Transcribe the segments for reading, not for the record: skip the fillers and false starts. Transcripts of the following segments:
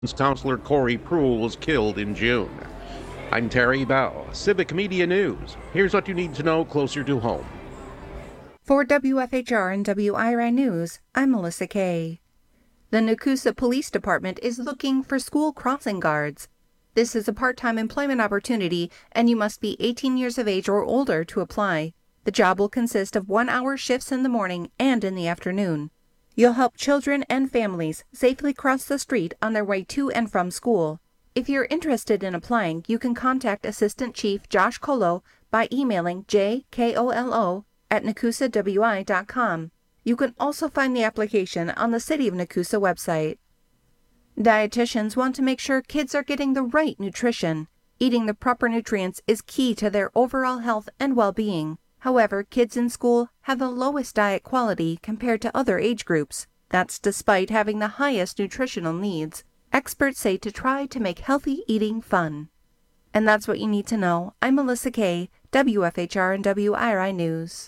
Counselor Corey Pruill was killed in June. I'm Terry Bell, Civic Media News. Here's what you need to know closer to home. For WFHR and WIRI News, I'm Melissa Kay. The Nakusa Police Department is looking for school crossing guards. This is a part-time employment opportunity, and you must be 18 years of age or older to apply. The job will consist of 1-hour shifts in the morning and in the afternoon. You'll help children and families safely cross the street on their way to and from school. If you're interested in applying, you can contact Assistant Chief Josh Colo by emailing jkolo@nakusawi.com. You can also find the application on the City of Nakusa website. Dietitians want to make sure kids are getting the right nutrition. Eating the proper nutrients is key to their overall health and well-being. However, kids in school have the lowest diet quality compared to other age groups. That's despite having the highest nutritional needs. Experts say to try to make healthy eating fun. And that's what you need to know. I'm Melissa Kay, WFHR and WIRI News.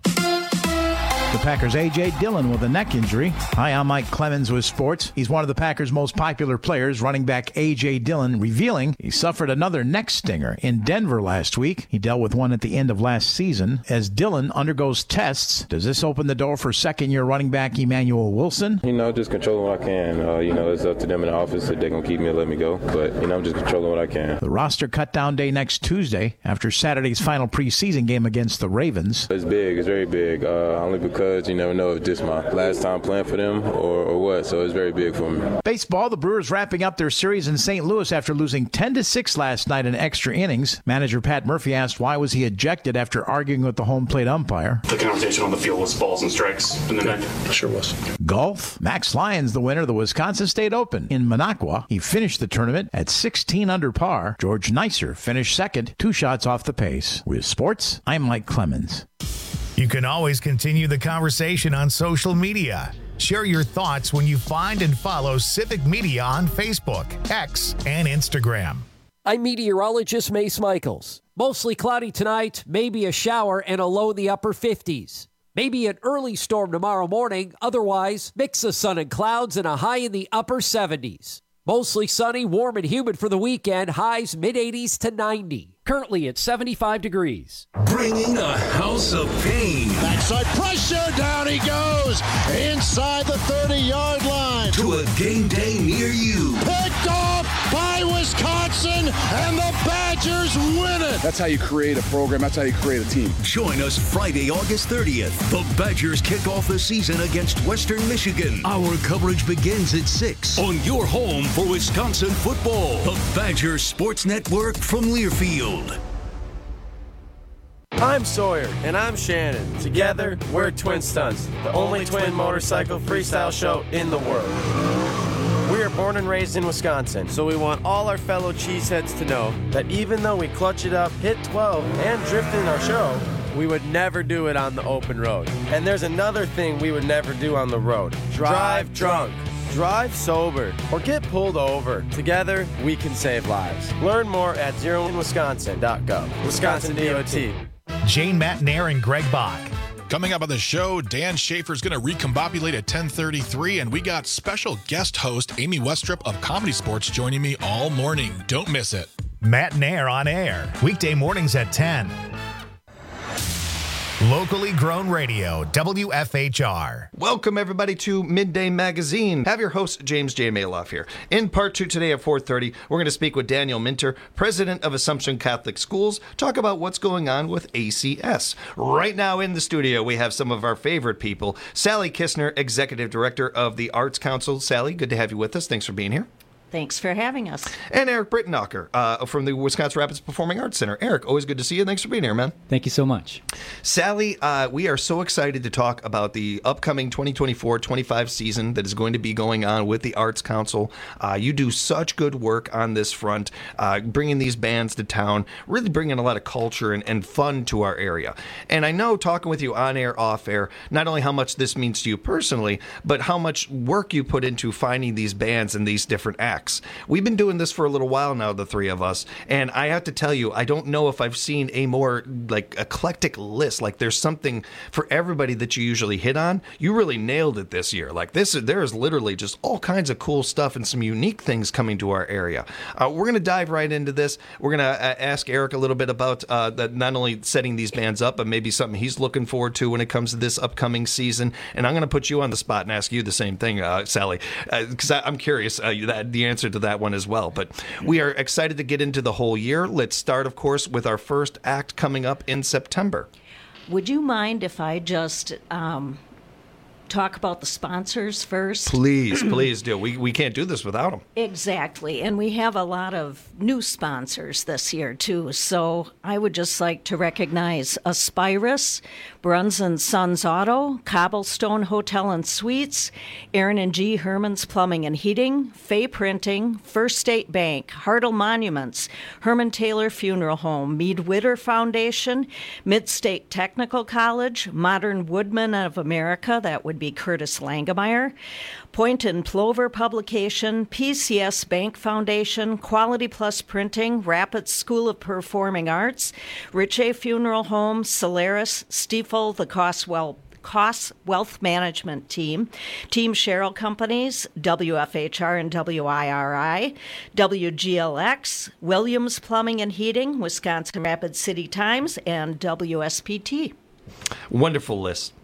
The Packers' A.J. Dillon with a neck injury. Hi, I'm Mike Clemens with sports. He's one of the Packers' most popular players, running back A.J. Dillon, revealing he suffered another neck stinger in Denver last week. He dealt with one at the end of last season. As Dillon undergoes tests, does this open the door for second-year running back Emmanuel Wilson? Just controlling what I can. It's up to them in the office if they're going to keep me or let me go. But, I'm just controlling what I can. The roster cut down day next Tuesday after Saturday's final preseason game against the Ravens. It's big. It's very big. Only because you never know if this is my last time playing for them or what, so it's very big for me. Baseball, the Brewers wrapping up their series in St. Louis after losing 10-6 last night in extra innings. Manager Pat Murphy asked why was he ejected after arguing with the home plate umpire. The conversation on the field was balls and strikes in the night. Sure was. Golf, Max Lyons, the winner of the Wisconsin State Open in Minocqua. He finished the tournament at 16 under par. George Neisser finished second, 2 shots off the pace. With sports, I'm Mike Clemens. You can always continue the conversation on social media. Share your thoughts when you find and follow Civic Media on Facebook, X, and Instagram. I'm meteorologist Mace Michaels. Mostly cloudy tonight, maybe a shower and a low in the upper 50s. Maybe an early storm tomorrow morning, otherwise mix of sun and clouds and a high in the upper 70s. Mostly sunny, warm and humid for the weekend, highs mid-80s to 90. Currently at 75 degrees. Bringing a house of pain. Backside pressure, down he goes. Inside the 30-yard line. To a game day near you. Picked off by Wisconsin, and the Badgers win it. That's how you create a program. That's how you create a team. Join us Friday, August 30th. The Badgers kick off the season against Western Michigan. Our coverage begins at 6 on your home for Wisconsin football. The Badgers Sports Network from Learfield. I'm Sawyer. And I'm Shannon. Together, we're Twin Stunts, the only twin motorcycle freestyle show in the world. We are born and raised in Wisconsin, so we want all our fellow cheeseheads to know that even though we clutch it up, hit 12, and drift in our show, we would never do it on the open road. And there's another thing we would never do on the road. Drive drunk. Drive sober or get pulled over. Together, we can save lives. Learn more at zeroinwisconsin.gov. Wisconsin DOT. Jane Matnair and Greg Bach. Coming up on the show, Dan Schaefer's going to recombobulate at 10:33, and we got special guest host Amy Westrup of Comedy Sports joining me all morning. Don't miss it. Matnair on air, weekday mornings at 10. Locally grown radio, WFHR. Welcome, everybody, to Midday Magazine. Have your host, James J. Maloff here. In part 2 today at 4:30, we're going to speak with Daniel Minter, president of Assumption Catholic Schools, talk about what's going on with ACS. Right now in the studio, we have some of our favorite people. Sally Kistner, executive director of the Arts Council. Sally, good to have you with us. Thanks for being here. Thanks for having us. And Eric Brittenocker from the Wisconsin Rapids Performing Arts Center. Eric, always good to see you. Thanks for being here, man. Thank you so much. Sally, we are so excited to talk about the upcoming 2024-25 season that is going to be going on with the Arts Council. You do such good work on this front, bringing these bands to town, really bringing a lot of culture and fun to our area. And I know, talking with you on air, off air, not only how much this means to you personally, but how much work you put into finding these bands and these different acts. tracks. We've been doing this for a little while now, the three of us, and I have to tell you, I don't know if I've seen a more like eclectic list. Like there's something for everybody that you usually hit on. You really nailed it this year. Like there is literally just all kinds of cool stuff and some unique things coming to our area. We're going to dive right into this. We're going to ask Eric a little bit about not only setting these bands up, but maybe something he's looking forward to when it comes to this upcoming season. And I'm going to put you on the spot and ask you the same thing, Sally, because I'm curious the answer to that one as well. But we are excited to get into the whole year. Let's start, of course, with our first act coming up in September. Would you mind if I just talk about the sponsors first? Please do. We can't do this without them. Exactly. And we have a lot of new sponsors this year, too. So I would just like to recognize Aspirus, Bruns & Sons Auto, Cobblestone Hotel and Suites, Aaron and G. Herman's Plumbing and Heating, Fay Printing, First State Bank, Hartle Monuments, Herman Taylor Funeral Home, Mead Witter Foundation, Mid-State Technical College, Modern Woodmen of America, that would be Curtis Langemeyer, Point and Plover Publication, PCS Bank Foundation, Quality Plus Printing, Rapids School of Performing Arts, Riche Funeral Home, Solaris, Stiefel, the Cost Wealth Management Team, Team Sherrill Companies, WFHR and WIRI, WGLX, Williams Plumbing and Heating, Wisconsin Rapid City Times, and WSPT. Wonderful list.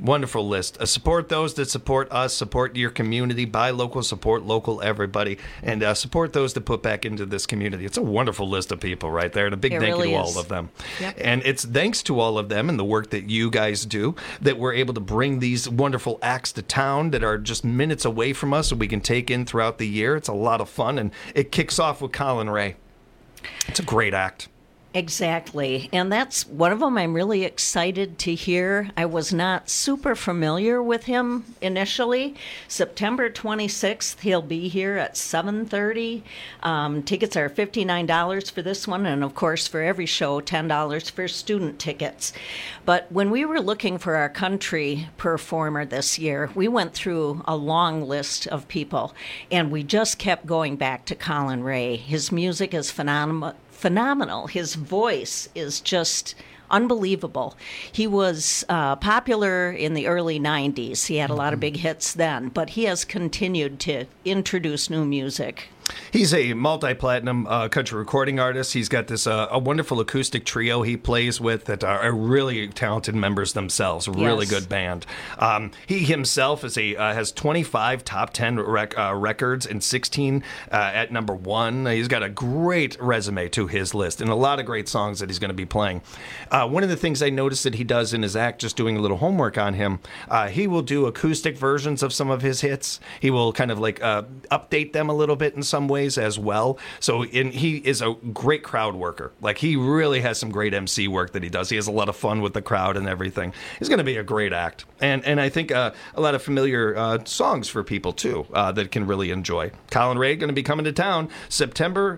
Support those that support us, support your community, buy local, support local, everybody, and support those that put back into this community. It's a wonderful list of people right there, and a big thank you to all of them. Yep. And it's thanks to all of them and the work that you guys do that we're able to bring these wonderful acts to town that are just minutes away from us, so we can take in throughout the year. It's a lot of fun, and it kicks off with Colin Ray. It's a great act. Exactly. And that's one of them I'm really excited to hear. I was not super familiar with him initially. September 26th, he'll be here at 7:30. Tickets are $59 for this one, and of course for every show, $10 for student tickets. But when we were looking for our country performer this year, we went through a long list of people, and we just kept going back to Colin Ray. His music is phenomenal. His voice is just unbelievable. He was popular in the early 90s. He had a lot of big hits then, but he has continued to introduce new music. He's a multi-platinum country recording artist. He's got this a wonderful acoustic trio he plays with that are really talented members themselves. A really good band. He himself has 25 top 10 records and 16 at number one. He's got a great resume to his list and a lot of great songs that he's going to be playing. One of the things I noticed that he does in his act, just doing a little homework on him, he will do acoustic versions of some of his hits. He will kind of like update them a little bit in some ways as well. So he is a great crowd worker. Like he really has some great MC work that he does. He has a lot of fun with the crowd and everything. He's going to be a great act. And I think a lot of familiar songs for people too that can really enjoy. Colin Ray going to be coming to town September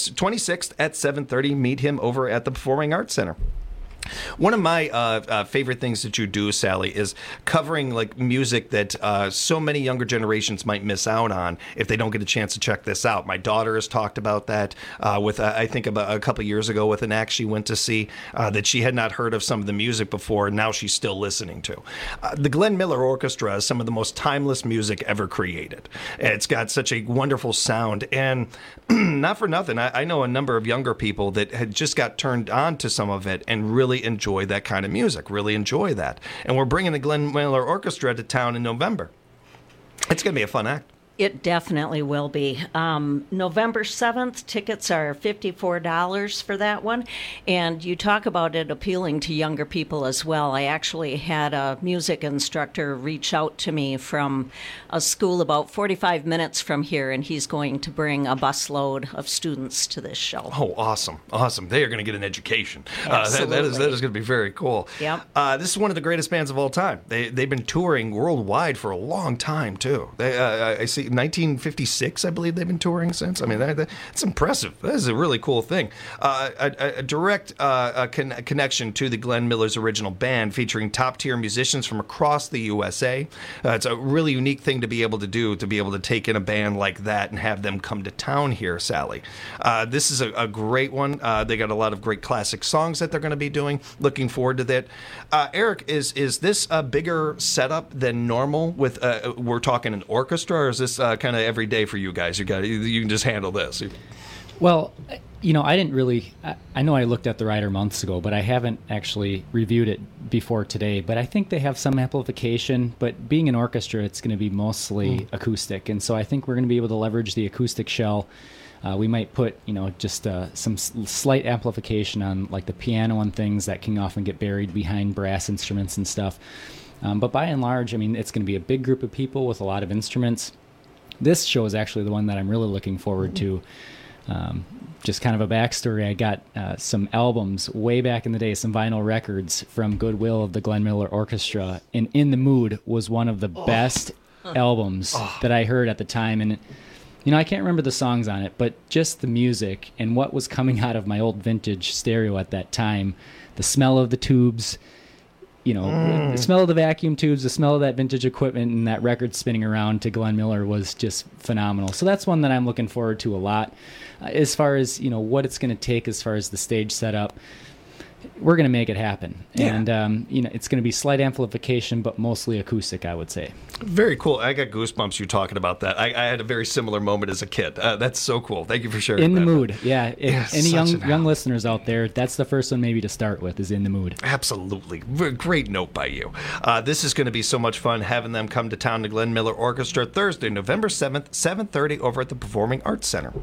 26th at 7:30. Meet him over at the Performing Arts Center. One of my favorite things that you do, Sally, is covering like music that so many younger generations might miss out on if they don't get a chance to check this out. My daughter has talked about that with I think about a couple years ago with an act she went to see that she had not heard of some of the music before, and now she's still listening to. The Glenn Miller Orchestra is some of the most timeless music ever created. It's got such a wonderful sound, and not for nothing, I know a number of younger people that had just got turned on to some of it and really enjoy that kind of music, really enjoy that. And we're bringing the Glenn Miller Orchestra to town in November. It's going to be a fun act. It definitely will be. November 7th, tickets are $54 for that one. And you talk about it appealing to younger people as well. I actually had a music instructor reach out to me from a school about 45 minutes from here, and he's going to bring a busload of students to this show. Oh, awesome. Awesome. They are going to get an education. That is going to be very cool. Yep. This is one of the greatest bands of all time. They've been touring worldwide for a long time, too. I see 1956, I believe they've been touring since. I mean, that's impressive. That is a really cool thing. A direct connection to the Glenn Miller's original band, featuring top-tier musicians from across the USA. It's a really unique thing to be able to do, to be able to take in a band like that and have them come to town here, Sally. This is a great one. They got a lot of great classic songs that they're going to be doing. Looking forward to that. Eric, is this a bigger setup than normal? With we're talking an orchestra, or is this kind of every day for you guys? You can just handle this. Well, I didn't really. I know I looked at the rider months ago, but I haven't actually reviewed it before today. But I think they have some amplification. But being an orchestra, it's going to be mostly acoustic, and so I think we're going to be able to leverage the acoustic shell. We might put, just some slight amplification on like the piano and things that can often get buried behind brass instruments and stuff. But by and large, I mean, it's going to be a big group of people with a lot of instruments. This show is actually the one that I'm really looking forward to. Just kind of a backstory, I got some albums way back in the day, some vinyl records from Goodwill of the Glenn Miller Orchestra, and In the Mood was one of the best albums that I heard at the time. And I can't remember the songs on it, but just the music and what was coming out of my old vintage stereo at that time, the smell of the tubes, the smell of the vacuum tubes, the smell of that vintage equipment and that record spinning around to Glenn Miller was just phenomenal. So that's one that I'm looking forward to a lot. As far as, what it's going to take as far as the stage setup, we're going to make it happen. Yeah. And, it's going to be slight amplification, but mostly acoustic, I would say. Very cool. I got goosebumps you talking about that. I had a very similar moment as a kid. That's so cool. Thank you for sharing In that. the Mood. Yeah. If any young listeners out there, that's the first one maybe to start with, is In the Mood. Absolutely. Great note by you. This is going to be so much fun having them come to town to Glenn Miller Orchestra Thursday, November 7th, 7:30 over at the Performing Arts Center.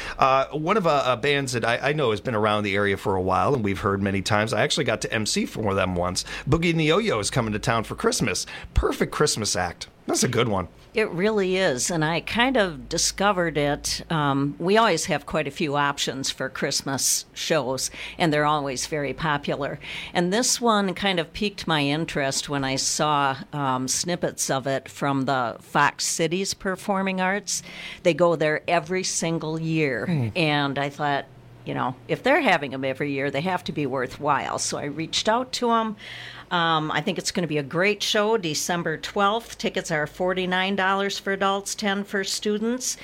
One of bands that I know has been around the area for a while and we've heard many times. I actually got to MC for them once. Boogie and the Yo-Yo is coming to town for Christmas. Perfect Christmas act. That's a good one. It really is, and I kind of discovered it. We always have quite a few options for Christmas shows, and they're always very popular. And this one kind of piqued my interest when I saw snippets of it from the Fox Cities Performing Arts. They go there every single year, and I thought, if they're having them every year, they have to be worthwhile. So I reached out to them. I think it's going to be a great show, December 12th. Tickets are $49 for adults, $10 for students.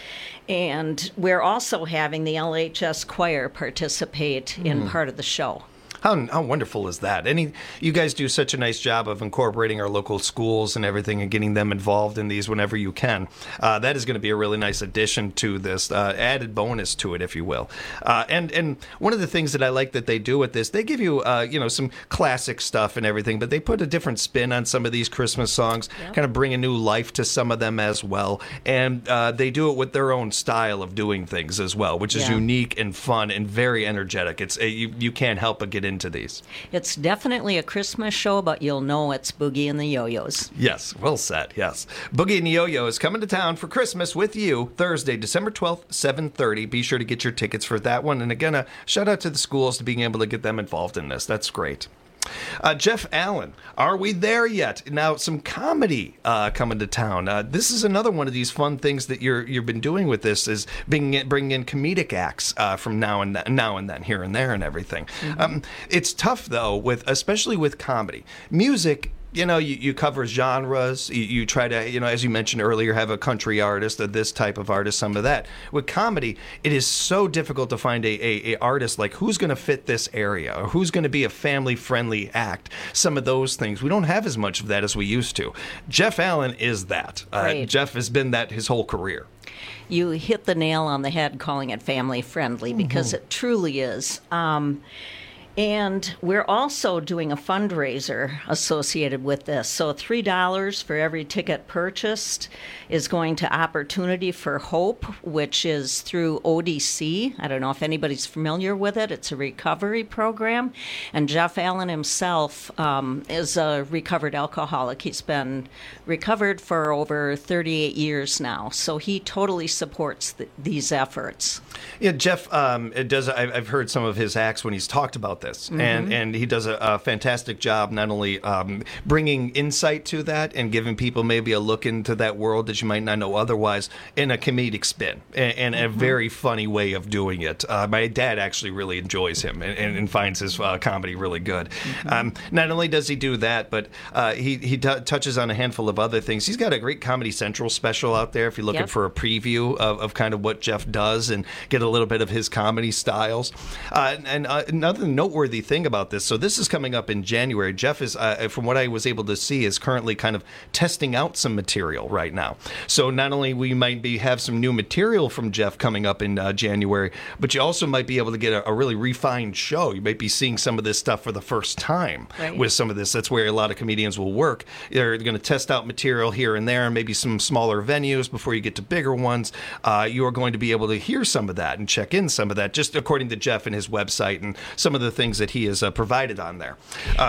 And we're also having the LHS Choir participate in part of the show. How wonderful is that? You guys do such a nice job of incorporating our local schools and everything and getting them involved in these whenever you can. That is going to be a really nice addition to this, added bonus to it, if you will. And one of the things that I like that they do with this, they give you, some classic stuff and everything, but they put a different spin on some of these Christmas songs, kind of bring a new life to some of them as well. And they do it with their own style of doing things as well, which is unique and fun and very energetic. It's you can't help but get into these. It's definitely a Christmas show, but you'll know it's Boogie and the Yo-Yos. Yes, well said, yes. Boogie and the Yo-Yo is coming to town for Christmas with you Thursday, December 12th, 7:30. Be sure to get your tickets for that one. And again, a shout out to the schools to being able to get them involved in this. That's great. Jeff Allen, are we there yet? Now, some comedy coming to town. This is another one of these fun things that you've been doing with this, is bringing in comedic acts from now and then, here and there, and everything. It's tough though, especially with comedy. Music. You cover genres. You try to, as you mentioned earlier, have a country artist, this type of artist, some of that. With comedy, it is so difficult to find a artist like who's going to fit this area or who's going to be a family-friendly act. Some of those things. We don't have as much of that as we used to. Jeff Allen is that. Jeff has been that his whole career. You hit the nail on the head calling it family-friendly because it truly is. And we're also doing a fundraiser associated with this. So $3 for every ticket purchased is going to Opportunity for Hope, which is through ODC. I don't know if anybody's familiar with it. It's a recovery program. And Jeff Allen himself is a recovered alcoholic. He's been recovered for over 38 years now. So he totally supports these efforts. Yeah, Jeff, I've heard some of his acts when he's talked about this. this, and he does a fantastic job not only bringing insight to that and giving people maybe a look into that world that you might not know otherwise in a comedic spin and a very funny way of doing it. My dad actually really enjoys him and finds his comedy really good. Not only does he do that, but he touches on a handful of other things. He's got a great Comedy Central special out there if you're looking for a preview of kind of what Jeff does and get a little bit of his comedy styles. And another noteworthy thing about this, so this is coming up in January. Jeff is, from what I was able to see, is currently kind of testing out some material right now. So not only we might have some new material from Jeff coming up in January, but you also might be able to get a really refined show. You might be seeing some of this stuff for the first time with some of this. That's where a lot of comedians will work. They're going to test out material here and there, maybe some smaller venues before you get to bigger ones. You are going to be able to hear some of that and check in some of that, just according to Jeff and his website and some of the things that he has provided on there.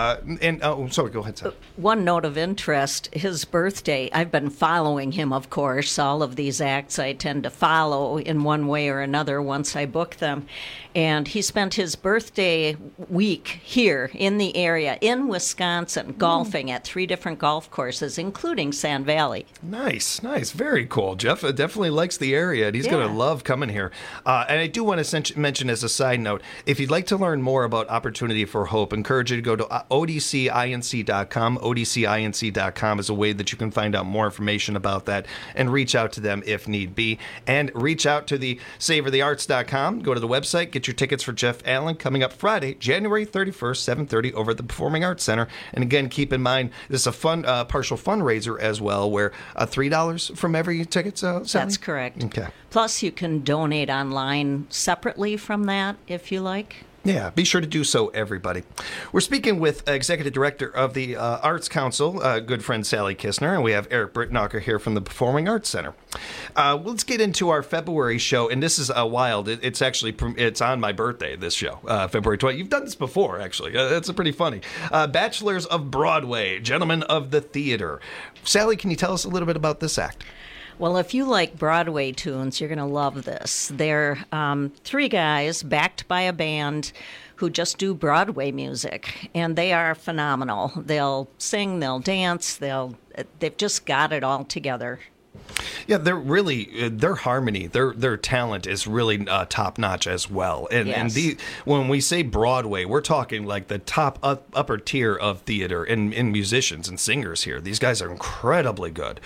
Sorry, go ahead, Sam. One note of interest, his birthday, I've been following him, of course. All of these acts I tend to follow in one way or another once I book them. And he spent his birthday week here in the area, in Wisconsin, golfing at 3 different golf courses, including Sand Valley. Nice. Very cool. Jeff definitely likes the area, and he's going to love coming here. And I do want to mention as a side note, if you'd like to learn more about Opportunity for Hope, encourage you to go to odcinc.com. odcinc.com is a way that you can find out more information about that and reach out to them if need be. And reach out to the savorthearts.com. Go to the website, get your tickets for Jeff Allen coming up Friday, January 31st, 7:30 over at the Performing Arts Center. And again, keep in mind, this is a fun partial fundraiser as well, where $3 from every ticket, Sally? That's correct. Okay. Plus, you can donate online separately from that if you like. Yeah, be sure to do so, everybody. We're speaking with Executive Director of the Arts Council, good friend Sally Kistner, and we have Eric Brittnacher here from the Performing Arts Center. Let's get into our February show, and this is wild. It's on my birthday, this show, February 20th. You've done this before, actually. That's pretty funny. Bachelors of Broadway, Gentlemen of the Theater. Sally, can you tell us a little bit about this act? Well, if you like Broadway tunes, you're going to love this. They're 3 guys backed by a band who just do Broadway music, and they are phenomenal. They'll sing, they'll dance, they've just got it all together. Yeah, they're really their harmony, their talent is really top notch as well. And when we say Broadway, we're talking like the top upper tier of theater and musicians and singers here. These guys are incredibly good.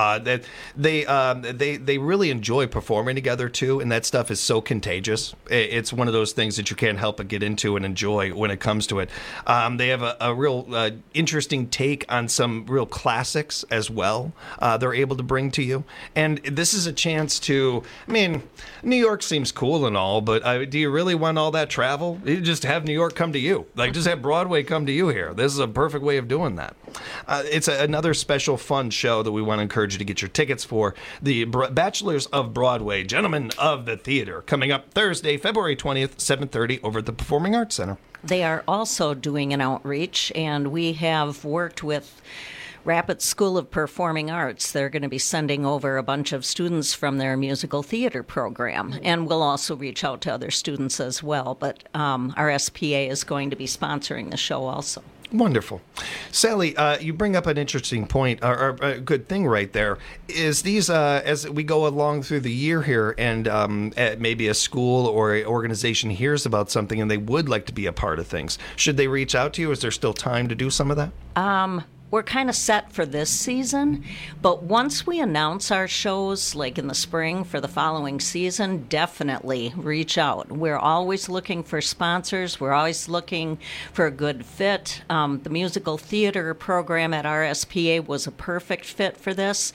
They really enjoy performing together too, and that stuff is so contagious. It's one of those things that you can't help but get into and enjoy when it comes to it. They have a real interesting take on some real classics as well. They're able to bring to you. And this is a chance to, New York seems cool and all, but do you really want all that travel? You just have New York come to you. Just have Broadway come to you here. This is a perfect way of doing that. It's another special fun show that we want to encourage you to get your tickets for. The Bachelors of Broadway, Gentlemen of the Theater, coming up Thursday, February 20th, 7:30 over at the Performing Arts Center. They are also doing an outreach, and we have worked with Rapid School of Performing Arts. They're going to be sending over a bunch of students from their musical theater program, and we'll also reach out to other students as well. But our SPA is going to be sponsoring the show also. Wonderful. Sally, you bring up an interesting point, or a good thing right there, is these, as we go along through the year here, and maybe a school or an organization hears about something and they would like to be a part of things, should they reach out to you? Is there still time to do some of that? We're kind of set for this season, but once we announce our shows, like in the spring for the following season, definitely reach out. We're always looking for sponsors. We're always looking for a good fit. The musical theater program at RSPA was a perfect fit for this.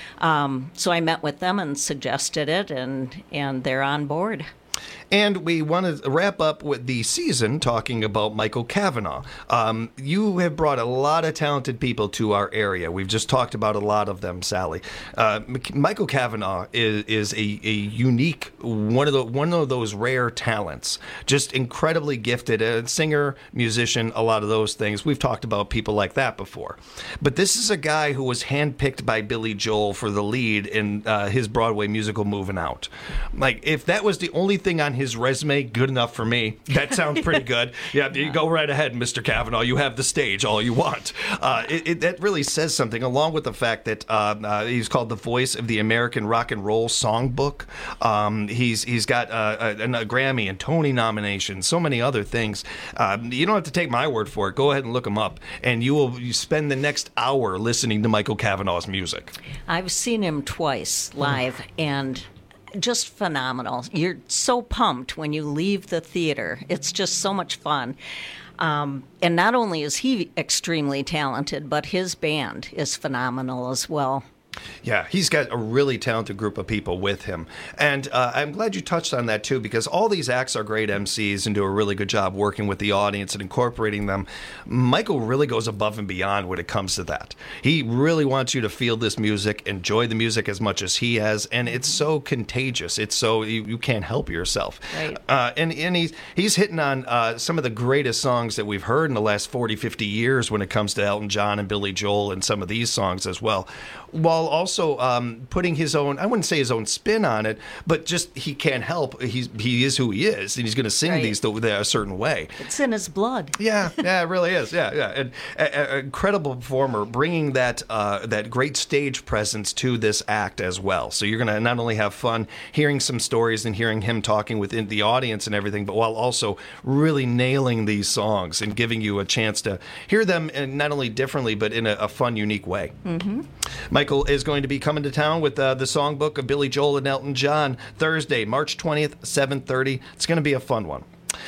So I met with them and suggested it, and they're on board. And we want to wrap up with the season talking about Michael Cavanaugh. You have brought a lot of talented people to our area. We've just talked about a lot of them, Sally. Michael Cavanaugh is a unique, one of those rare talents. Just incredibly gifted, a singer, musician, a lot of those things. We've talked about people like that before. But this is a guy who was handpicked by Billy Joel for the lead in his Broadway musical Moving Out. Like, if that was the only thing on on his resume, good enough for me. That sounds pretty good. Yeah, you go right ahead, Mr. Kavanaugh. You have the stage, all you want. That really says something, along with the fact that he's called the voice of the American Rock and Roll Songbook. He's got a Grammy and Tony nominations, so many other things. You don't have to take my word for it. Go ahead and look him up, and you spend the next hour listening to Michael Kavanaugh's music. I've seen him twice live, and just phenomenal. You're so pumped when you leave the theater. It's just so much fun. And not only is he extremely talented, but his band is phenomenal as well. Yeah, he's got a really talented group of people with him. And I'm glad you touched on that, too, because all these acts are great MCs and do a really good job working with the audience and incorporating them. Michael really goes above and beyond when it comes to that. He really wants you to feel this music, enjoy the music as much as he has, and it's so contagious. It's so you can't help yourself. Right. And he's hitting on some of the greatest songs that we've heard in the last 40, 50 years when it comes to Elton John and Billy Joel and some of these songs as well, while also putting his own, I wouldn't say his own spin on it, but just he can't help. He is who he is, and he's going to sing these a certain way. It's in his blood. Yeah, it really is. Yeah. And an incredible performer, bringing that great stage presence to this act as well. So you're going to not only have fun hearing some stories and hearing him talking within the audience and everything, but while also really nailing these songs and giving you a chance to hear them, and not only differently, but in a fun, unique way. Mm-hmm. Michael is going to be coming to town with the songbook of Billy Joel and Elton John Thursday, March 20th, 7:30. It's going to be a fun one.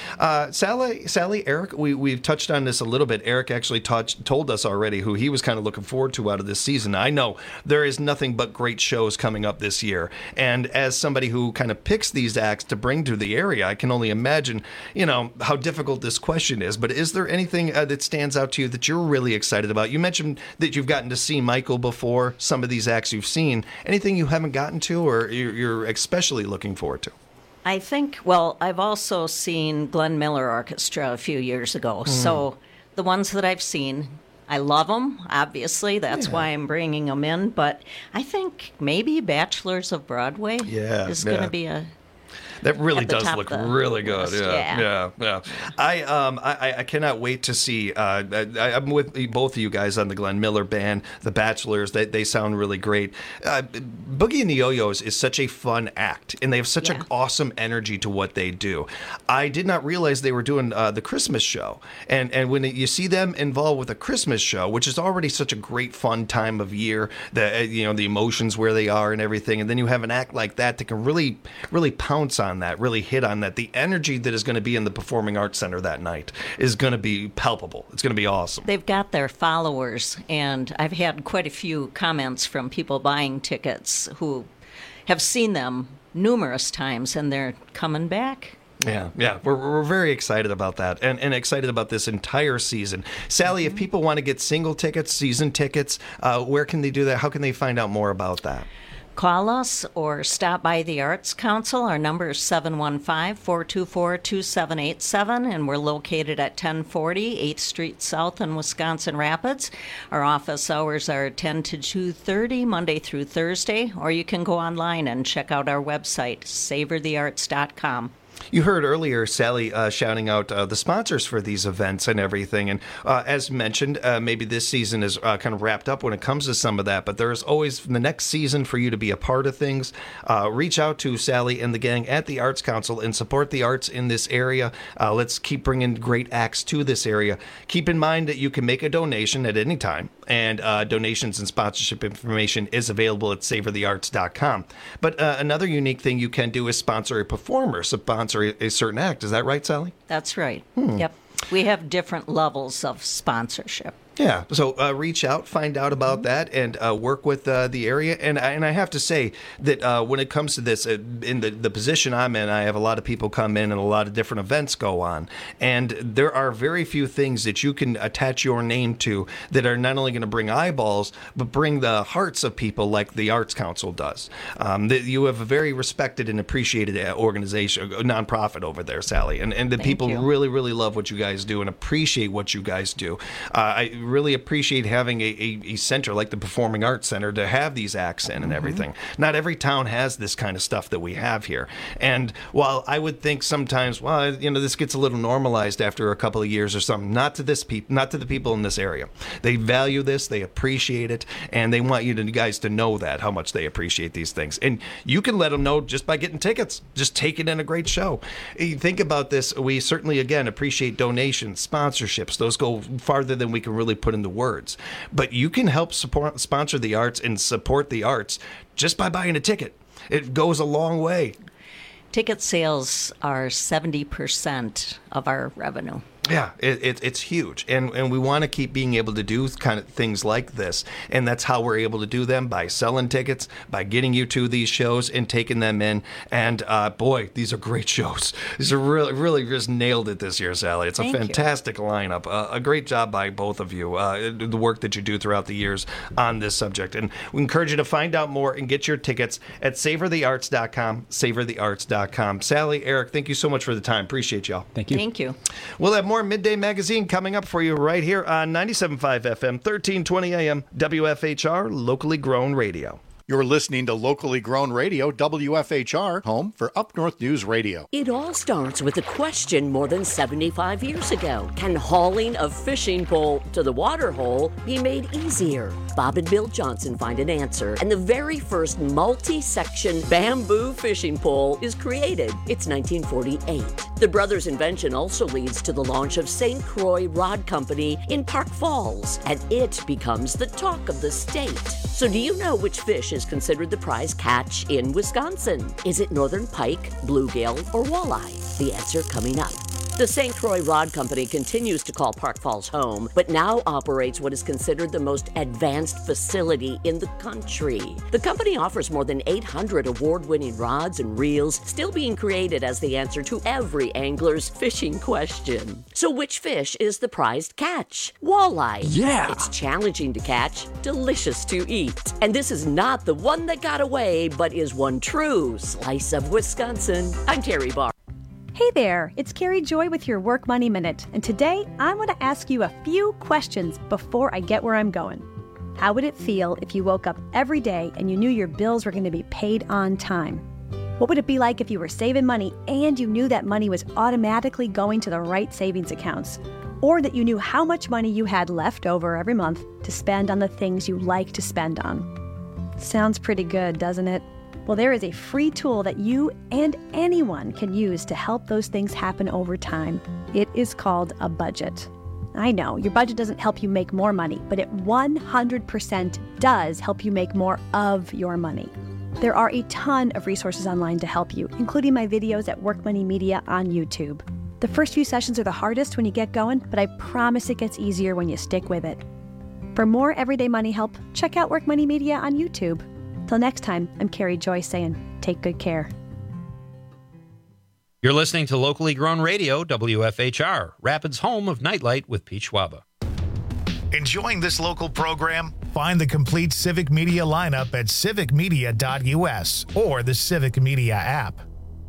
Sally, Eric, we've touched on this a little bit. Eric actually told us already who he was kind of looking forward to out of this season. I know there is nothing but great shows coming up this year. And as somebody who kind of picks these acts to bring to the area, I can only imagine, how difficult this question is. But is there anything that stands out to you that you're really excited about? You mentioned that you've gotten to see Michael before, some of these acts you've seen. Anything you haven't gotten to or you're especially looking forward to? I think, I've also seen Glenn Miller Orchestra a few years ago. So the ones that I've seen, I love them, obviously. That's why I'm bringing them in. But I think maybe Bachelors of Broadway is going to be a... That really does look really good. List. Yeah. I cannot wait to see. I'm with both of you guys on the Glenn Miller band, the Bachelors. They sound really great. Boogie and the Yo-Yos is such a fun act, and they have such an awesome energy to what they do. I did not realize they were doing the Christmas show, and when you see them involved with a Christmas show, which is already such a great fun time of year, the emotions where they are and everything, and then you have an act like that that can really pounce on that, really hit on that. The energy that is going to be in the Performing Arts Center that night is going to be palpable. It's going to be awesome. They've got their followers, and I've had quite a few comments from people buying tickets who have seen them numerous times, and they're coming back. Yeah. We're very excited about that and excited about this entire season. Sally, if people want to get single tickets, season tickets, where can they do that? How can they find out more about that? Call us or stop by the Arts Council. Our number is 715-424-2787, and we're located at 1040 8th Street South in Wisconsin Rapids. Our office hours are 10 to 2:30, Monday through Thursday, or you can go online and check out our website, savorthearts.com. You heard earlier Sally shouting out the sponsors for these events and everything. And as mentioned, maybe this season is kind of wrapped up when it comes to some of that. But there's always the next season for you to be a part of things. Reach out to Sally and the gang at the Arts Council and support the arts in this area. Let's keep bringing great acts to this area. Keep in mind that you can make a donation at any time. And donations and sponsorship information is available at savorthearts.com. But another unique thing you can do is sponsor a performer, sponsor a certain act. Is that right, Sally? That's right. Yep. We have different levels of sponsorship. Yeah, so reach out, find out about that, and work with the area. And I have to say that when it comes to this, in the position I'm in, I have a lot of people come in and a lot of different events go on. And there are very few things that you can attach your name to that are not only going to bring eyeballs, but bring the hearts of people like the Arts Council does. You have a very respected and appreciated organization, a nonprofit over there, Sally. And the people really, really love what you guys do and appreciate what you guys do. really appreciate having a center like the Performing Arts Center to have these acts in and everything. Not every town has this kind of stuff that we have here. And while I would think sometimes, well, this gets a little normalized after a couple of years or something, not to the people in this area. They value this, they appreciate it, and they want you guys to know that, how much they appreciate these things. And you can let them know just by getting tickets. Just take it in a great show. You think about this, we certainly, again, appreciate donations, sponsorships. Those go farther than we can really put into words. But you can help sponsor the arts and support the arts just by buying a ticket. It goes a long way. Ticket sales are 70% of our revenue. Yeah, it's huge, and we want to keep being able to do kind of things like this, and that's how we're able to do them, by selling tickets, by getting you to these shows and taking them in. And boy, these are great shows. These are really just nailed it this year, Sally. It's a fantastic lineup. A great job by both of you. The work that you do throughout the years on this subject, and we encourage you to find out more and get your tickets at savorthearts.com. Savorthearts.com. Sally, Eric, thank you so much for the time. Appreciate y'all. Thank you. Thank you. We'll have more Midday Magazine coming up for you right here on 97.5 FM, 1320 AM, WFHR, locally grown radio. You're listening to Locally Grown Radio, WFHR, home for Up North News Radio. It all starts with a question more than 75 years ago. Can hauling a fishing pole to the water hole be made easier? Bob and Bill Johnson find an answer, and the very first multi-section bamboo fishing pole is created. It's 1948. The brothers' invention also leads to the launch of St. Croix Rod Company in Park Falls, and it becomes the talk of the state. So do you know which fish is considered the prize catch in Wisconsin? Is it northern pike, bluegill, or walleye? The answer coming up. The St. Croix Rod Company continues to call Park Falls home, but now operates what is considered the most advanced facility in the country. The company offers more than 800 award-winning rods and reels, still being created as the answer to every angler's fishing question. So which fish is the prized catch? Walleye. Yeah! It's challenging to catch, delicious to eat. And this is not the one that got away, but is one true slice of Wisconsin. I'm Terry Barr. Hey there, it's Carrie Joy with your Work Money Minute, and today I want to ask you a few questions before I get where I'm going. How would it feel if you woke up every day and you knew your bills were going to be paid on time? What would it be like if you were saving money and you knew that money was automatically going to the right savings accounts? Or that you knew how much money you had left over every month to spend on the things you like to spend on? Sounds pretty good, doesn't it? Well, there is a free tool that you and anyone can use to help those things happen over time. It is called a budget. I know, your budget doesn't help you make more money, but it 100% does help you make more of your money. There are a ton of resources online to help you, including my videos at Work Money Media on YouTube. The first few sessions are the hardest when you get going, but I promise it gets easier when you stick with it. For more everyday money help, check out Work Money Media on YouTube. Till next time, I'm Carrie Joy saying, take good care. You're listening to Locally Grown Radio, WFHR, Rapids' home of Nightlight with Pete Schwaba. Enjoying this local program? Find the complete Civic Media lineup at civicmedia.us or the Civic Media app.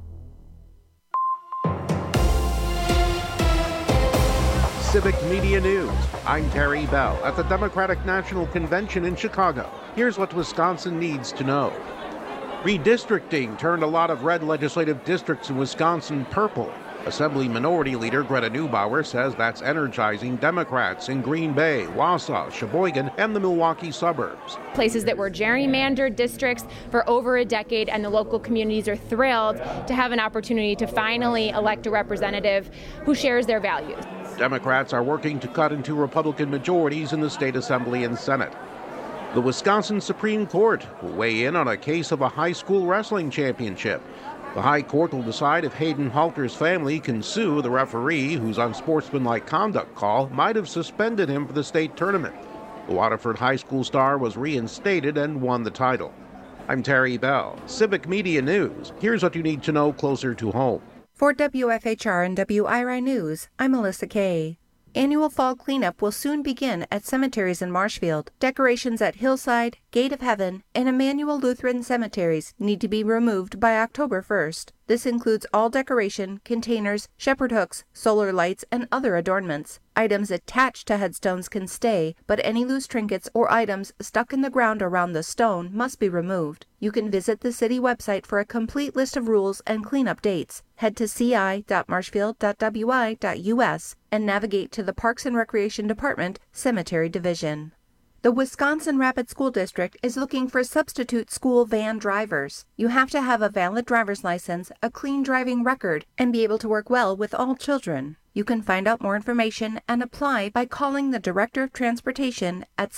Civic Media News. I'm Terry Bell at the Democratic National Convention in Chicago. Here's what Wisconsin needs to know. Redistricting turned a lot of red legislative districts in Wisconsin purple. Assembly Minority Leader Greta Neubauer says that's energizing Democrats in Green Bay, Wausau, Sheboygan, and the Milwaukee suburbs. Places that were gerrymandered districts for over a decade, and the local communities are thrilled to have an opportunity to finally elect a representative who shares their values. Democrats are working to cut into Republican majorities in the state assembly and Senate. The Wisconsin Supreme Court will weigh in on a case of a high school wrestling championship. The High Court will decide if Hayden Halter's family can sue the referee whose unsportsmanlike conduct call might have suspended him for the state tournament. The Waterford High School star was reinstated and won the title. I'm Terry Bell, Civic Media News. Here's what you need to know closer to home. For WFHR and WIRI News, I'm Melissa Kay. Annual fall cleanup will soon begin at cemeteries in Marshfield. Decorations at Hillside, Gate of Heaven, and Emmanuel Lutheran cemeteries need to be removed by October 1st. This includes all decoration, containers, shepherd hooks, solar lights, and other adornments. Items attached to headstones can stay, but any loose trinkets or items stuck in the ground around the stone must be removed. You can visit the city website for a complete list of rules and cleanup dates. Head to ci.marshfield.wi.us and navigate to the Parks and Recreation Department Cemetery Division. The Wisconsin Rapids School District is looking for substitute school van drivers. You have to have a valid driver's license, a clean driving record, and be able to work well with all children. You can find out more information and apply by calling the Director of Transportation at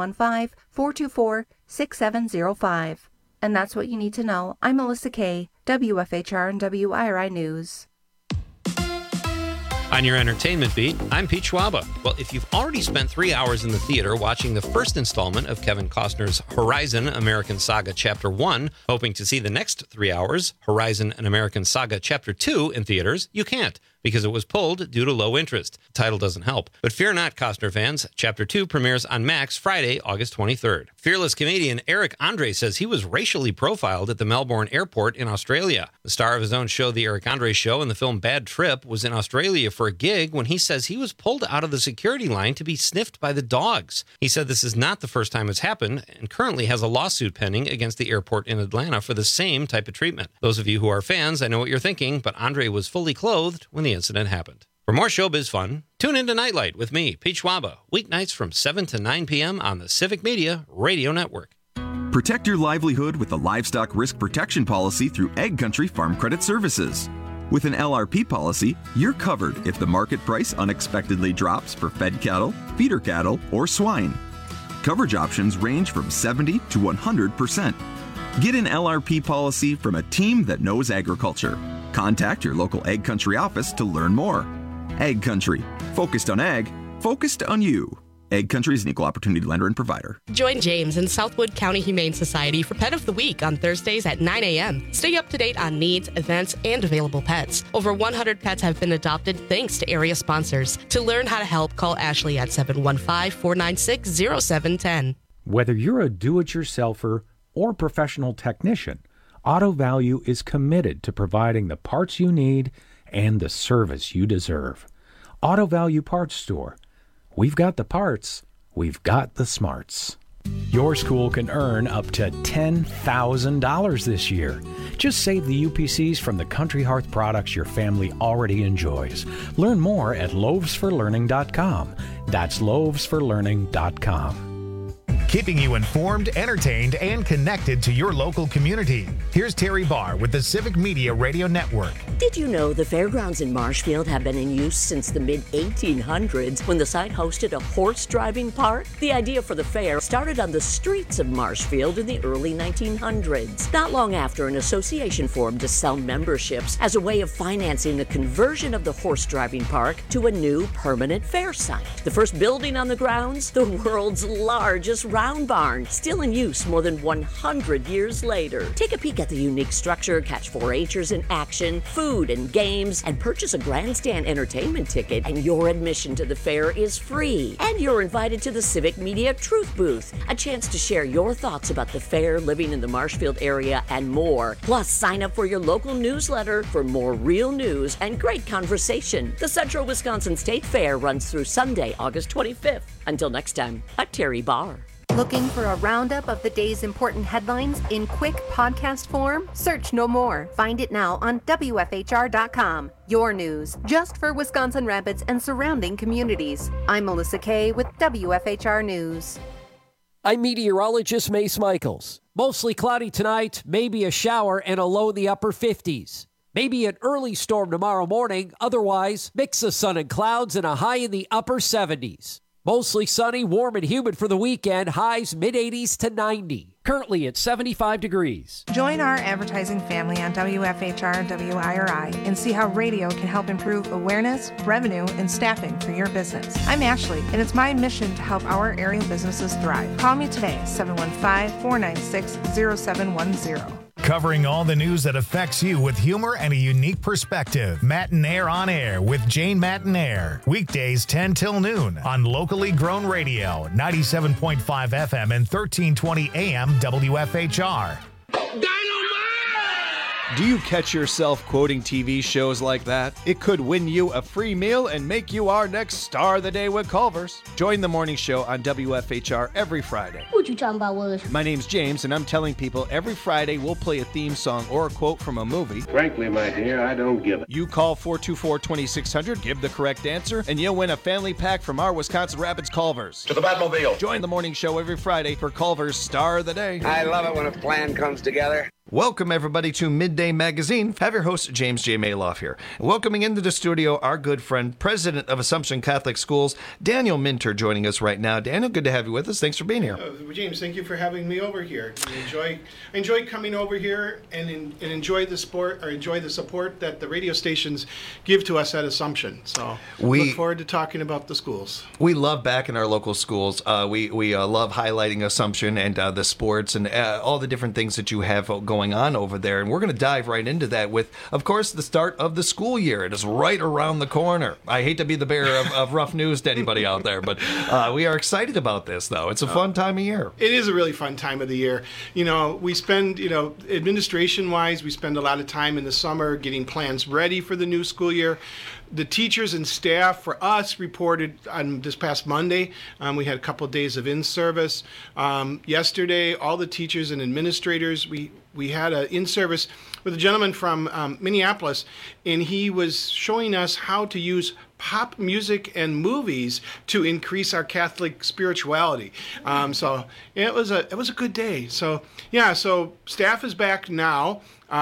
715-424-6705. And that's what you need to know. I'm Melissa Kay, WFHR and WIRI News. On your entertainment beat, I'm Pete Schwaba. Well, if you've already spent 3 hours in the theater watching the first installment of Kevin Costner's Horizon American Saga Chapter 1, hoping to see the next 3 hours, Horizon An American Saga Chapter 2, in theaters, you can't, because it was pulled due to low interest. The title doesn't help. But fear not, Costner fans. Chapter 2 premieres on Max Friday, August 23rd. Fearless comedian Eric Andre says he was racially profiled at the Melbourne airport in Australia. The star of his own show, The Eric Andre Show, and the film Bad Trip, was in Australia for a gig when he says he was pulled out of the security line to be sniffed by the dogs. He said this is not the first time it's happened and currently has a lawsuit pending against the airport in Atlanta for the same type of treatment. Those of you who are fans, I know what you're thinking, but Andre was fully clothed when the incident happened. For more showbiz fun, tune into Nightlight with me, Pete Schwaba, weeknights from 7 to 9 p.m. on the Civic Media Radio Network. Protect your livelihood with a livestock risk protection policy through Egg Country Farm Credit Services. With an LRP policy, you're covered if the market price unexpectedly drops for fed cattle, feeder cattle, or swine. Coverage options range from 70 to 100%. Get an LRP policy from a team that knows agriculture. Contact your local Egg Country office to learn more. Egg Country. Focused on ag, focused on you. Egg Country is an equal opportunity lender and provider. Join James in Southwood County Humane Society for Pet of the Week on Thursdays at 9 a.m. Stay up to date on needs, events, and available pets. Over 100 pets have been adopted thanks to area sponsors. To learn how to help, call Ashley at 715-496-0710. Whether you're a do-it-yourselfer or professional technician, Auto Value is committed to providing the parts you need and the service you deserve. Auto Value Parts Store. We've got the parts, we've got the smarts. Your school can earn up to $10,000 this year. Just save the UPCs from the Country Hearth products your family already enjoys. Learn more at loavesforlearning.com. That's loavesforlearning.com. Keeping you informed, entertained, and connected to your local community. Here's Terry Barr with the Civic Media Radio Network. Did you know the fairgrounds in Marshfield have been in use since the mid-1800s when the site hosted a horse driving park? The idea for the fair started on the streets of Marshfield in the early 1900s. Not long after, an association formed to sell memberships as a way of financing the conversion of the horse driving park to a new permanent fair site. The first building on the grounds, the world's largest round barn, still in use more than 100 years later. Take a peek at the unique structure, catch 4-H'ers in action, food and games, and purchase a grandstand entertainment ticket, and your admission to the fair is free. And you're invited to the Civic Media Truth Booth, a chance to share your thoughts about the fair, living in the Marshfield area, and more. Plus, sign up for your local newsletter for more real news and great conversation. The Central Wisconsin State Fair runs through Sunday, August 25th. Until next time, I'm Terry Barr. Looking for a roundup of the day's important headlines in quick podcast form? Search no more. Find it now on WFHR.com. Your news, just for Wisconsin Rapids and surrounding communities. I'm Melissa Kay with WFHR News. I'm meteorologist Mace Michaels. Mostly cloudy tonight, maybe a shower and a low in the upper 50s. Maybe an early storm tomorrow morning, otherwise mix of sun and clouds and a high in the upper 70s. Mostly sunny, warm, and humid for the weekend. Highs mid-80s to 90. Currently at 75 degrees. Join our advertising family on WFHR and WIRI and see how radio can help improve awareness, revenue, and staffing for your business. I'm Ashley, and it's my mission to help our area businesses thrive. Call me today, 715-496-0710. Covering all the news that affects you with humor and a unique perspective. Matinaire on Air with Jane Matinaire. Weekdays 10 till noon on locally grown radio, 97.5 FM and 1320 AM WFHR. Do you catch yourself quoting TV shows like that? It could win you a free meal and make you our next star of the day with Culver's. Join the morning show on WFHR every Friday. What you talking about, Willis? My name's James, and I'm telling people every Friday we'll play a theme song or a quote from a movie. Frankly, my dear, I don't give it. You call 424-2600, give the correct answer, and you'll win a family pack from our Wisconsin Rapids Culver's. To the Batmobile. Join the morning show every Friday for Culver's Star of the Day. I love it when a plan comes together. Welcome, everybody, to Midday Magazine. Have your host, James J. Maloff here. Welcoming into the studio, our good friend, President of Assumption Catholic Schools, Daniel Minter, joining us right now. Daniel, good to have you with us. Thanks for being here. James, thank you for having me over here. I enjoy coming over here and enjoy the support that the radio stations give to us at Assumption. So we look forward to talking about the schools. We love back in our local schools. We love highlighting Assumption and the sports and all the different things that you have going on over there, and we're going to dive right into that with, of course, the start of the school year. It is right around the corner. I hate to be the bearer of rough news to anybody out there, but we are excited about this, though. It's a fun time of year. It is a really fun time of the year. We spend, administration-wise, we spend a lot of time in the summer getting plans ready for the new school year. The teachers and staff for us reported on this past Monday. We had a couple of days of in-service. Yesterday, all the teachers and administrators, we had an in-service with a gentleman from Minneapolis, and he was showing us how to use pop music and movies to increase our Catholic spirituality. So it was a good day. So staff is back now.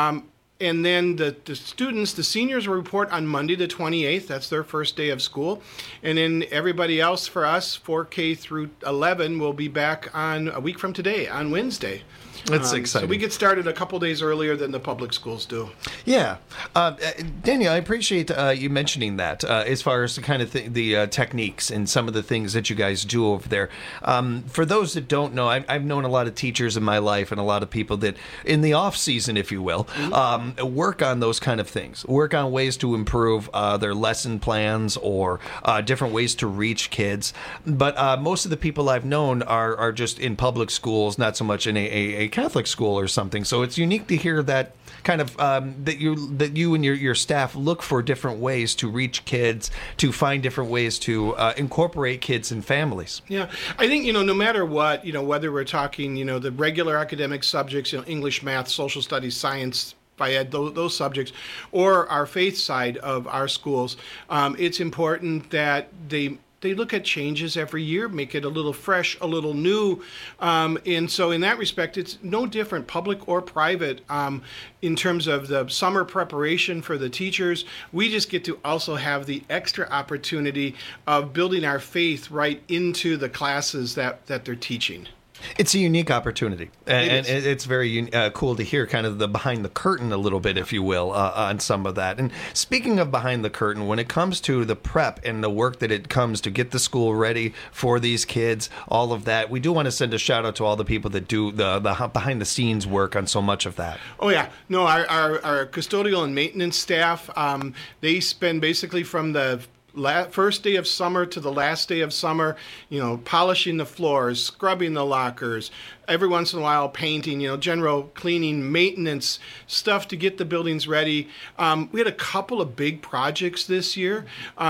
And then the students, the seniors will report on Monday the 28th. That's their first day of school. And then everybody else for us, 4K through 11, will be back on a week from today, on Wednesday. That's exciting. So we get started a couple days earlier than the public schools do. Yeah. Daniel, I appreciate you mentioning that as far as the kind of the techniques and some of the things that you guys do over there. For those that don't know, I've known a lot of teachers in my life and a lot of people that in the off season, if you will, work on those kind of things, work on ways to improve their lesson plans or different ways to reach kids. But most of the people I've known are just in public schools, not so much in a Catholic school or something. So it's unique to hear that kind of that you and your staff look for different ways to reach kids, to find different ways to incorporate kids and families. Yeah, I think no matter what, whether we're talking the regular academic subjects, English, math, social studies, science, those subjects, or our faith side of our schools, it's important that they look at changes every year, make it a little fresh, a little new. And so in that respect, it's no different, public or private, in terms of the summer preparation for the teachers. We just get to also have the extra opportunity of building our faith right into the classes that they're teaching. It's a unique opportunity, and it's very cool to hear kind of the behind the curtain a little bit, if you will, on some of that. And speaking of behind the curtain, when it comes to the prep and the work that it comes to get the school ready for these kids, all of that, we do want to send a shout out to all the people that do the behind the scenes work on so much of that. Oh yeah, no, our custodial and maintenance staff, they spend basically from the first day of summer to the last day of summer, polishing the floors, scrubbing the lockers, every once in a while painting, general cleaning, maintenance stuff to get the buildings ready. We had a couple of big projects this year.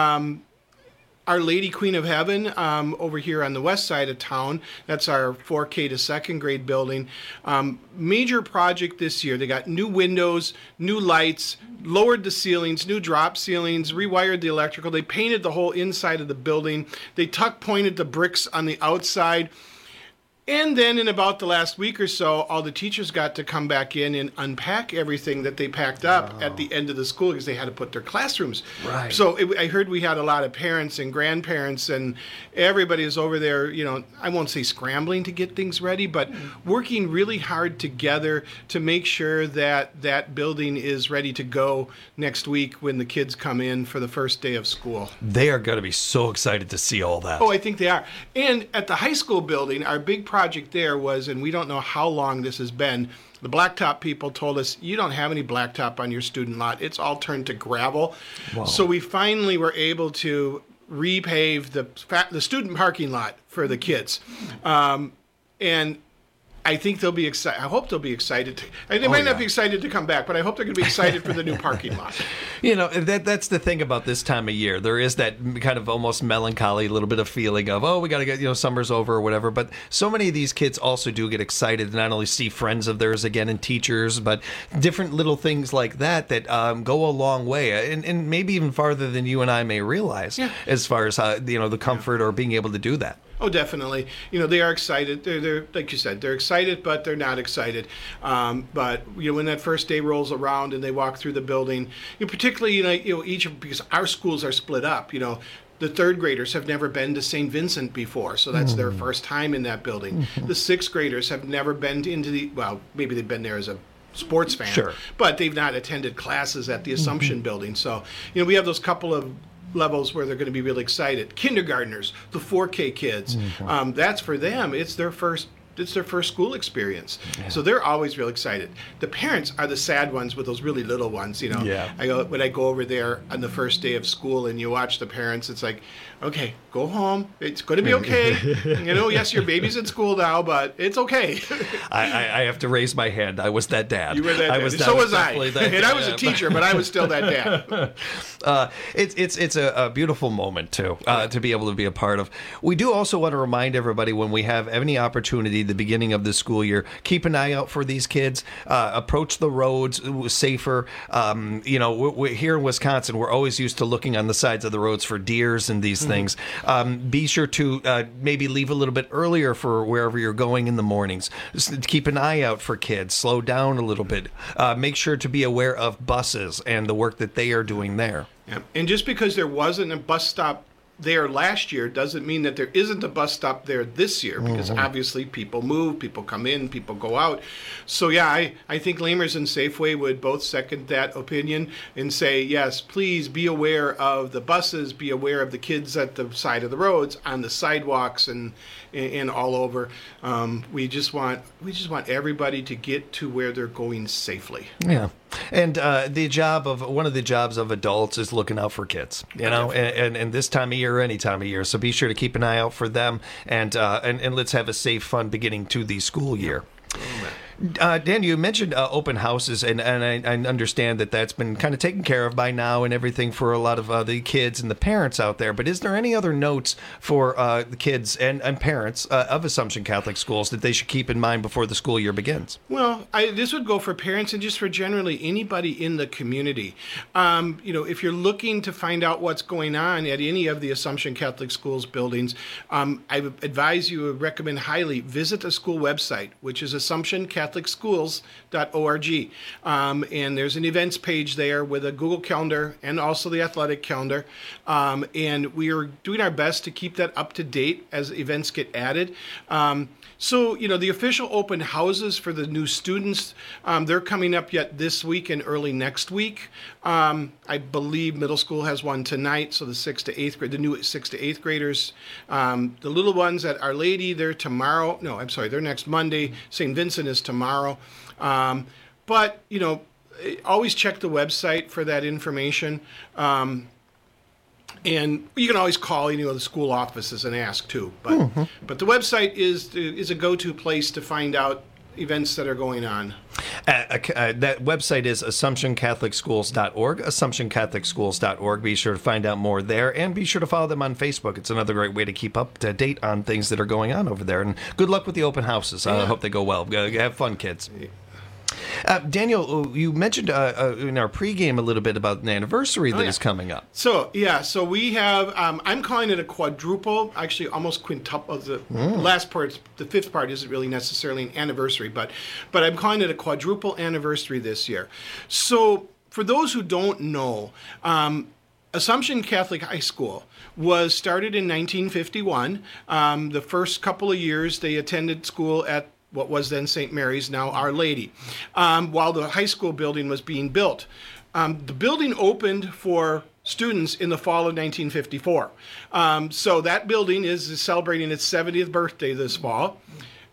Our Lady Queen of Heaven over here on the west side of town, that's our 4K to second grade building. Major project this year. They got new windows, new lights, lowered the ceilings, new drop ceilings, rewired the electrical. They painted the whole inside of the building. They tuck pointed the bricks on the outside. And then in about the last week or so, all the teachers got to come back in and unpack everything that they packed up at the end of the school because they had to put their classrooms. Right. So I heard we had a lot of parents and grandparents, and everybody is over there, I won't say scrambling to get things ready, but working really hard together to make sure that that building is ready to go next week when the kids come in for the first day of school. They are going to be so excited to see all that. Oh, I think they are. And at the high school building, our big project project there was, and we don't know how long this has been, the blacktop people told us, you don't have any blacktop on your student lot. It's all turned to gravel. Wow. So we finally were able to repave the student parking lot for the kids. And I think they'll be excited. I hope they'll be excited. They might not be excited to come back, but I hope they're going to be excited for the new parking lot. You know, that's the thing about this time of year. There is that kind of almost melancholy little bit of feeling of, we got to get, summer's over or whatever. But so many of these kids also do get excited to not only see friends of theirs again and teachers, but different little things like that go a long way and maybe even farther than you and I may realize as far as, the comfort or being able to do that. Oh, definitely. They are excited. They're like you said, they're excited, but they're not excited. But when that first day rolls around and they walk through the building, particularly because our schools are split up. The third graders have never been to St. Vincent before, so that's their first time in that building. The sixth graders have never been maybe they've been there as a sports fan, sure, but they've not attended classes at the Assumption building. So we have those couple of levels where they're going to be really excited. Kindergartners, the 4K kids, that's for them. It's their first school experience. Yeah. So they're always real excited. The parents are the sad ones with those really little ones, When I go over there on the first day of school and you watch the parents, it's like, okay, go home. It's going to be okay. Yes, your baby's in school now, but it's okay. I have to raise my hand. I was that dad. You were that dad. So was I. And I was a teacher, but I was still that dad. It's a beautiful moment, too, to be able to be a part of. We do also want to remind everybody when we have any opportunity the beginning of the school year, keep an eye out for these kids. Approach the roads safer. We're here in Wisconsin, we're always used to looking on the sides of the roads for deers and these things. Be sure to maybe leave a little bit earlier for wherever you're going in the mornings. Just keep an eye out for kids. Slow down a little bit. Make sure to be aware of buses and the work that they are doing there. Yeah. And just because there wasn't a bus stop there last year doesn't mean that there isn't a bus stop there this year, because obviously people move, people come in, people go out. So I think Lamers and Safeway would both second that opinion and say, yes, please be aware of the buses, be aware of the kids at the side of the roads, on the sidewalks and all over. We just want everybody to get to where they're going safely. Yeah. And one of the jobs of adults is looking out for kids, and this time of year, any time of year. So be sure to keep an eye out for them, and let's have a safe, fun beginning to the school year. Dan, you mentioned open houses, and I understand that that's been kind of taken care of by now and everything for a lot of the kids and the parents out there. But is there any other notes for the kids and parents of Assumption Catholic Schools that they should keep in mind before the school year begins? Well, this would go for parents and just for generally anybody in the community. If you're looking to find out what's going on at any of the Assumption Catholic Schools buildings, I would advise you, recommend highly, visit the school website, which is AssumptionCatholicSchools.org. And there's an events page there with a Google Calendar and also the athletic calendar. And we are doing our best to keep that up to date as events get added. So, the official open houses for the new students, they're coming up yet this week and early next week. I believe middle school has one tonight, so the 6th to 8th grade, the new 6th to 8th graders. The little ones at Our Lady, they're tomorrow. No, I'm sorry, they're next Monday. St. Vincent is tomorrow. But, always check the website for that information. And you can always call, the school offices and ask too. But the website is a go-to place to find out events that are going on. That website is AssumptionCatholicSchools.org, AssumptionCatholicSchools.org. Be sure to find out more there, and be sure to follow them on Facebook. It's another great way to keep up to date on things that are going on over there. And good luck with the open houses. I hope they go well. Have fun, kids. Daniel, you mentioned in our pregame a little bit about an anniversary that is coming up. So we have, I'm calling it a quadruple, actually almost quintuple. The last part, the fifth part isn't really necessarily an anniversary, but I'm calling it a quadruple anniversary this year. So for those who don't know, Assumption Catholic High School was started in 1951. The first couple of years they attended school at what was then St. Mary's, now Our Lady, while the high school building was being built. The building opened for students in the fall of 1954. So that building is celebrating its 70th birthday this fall.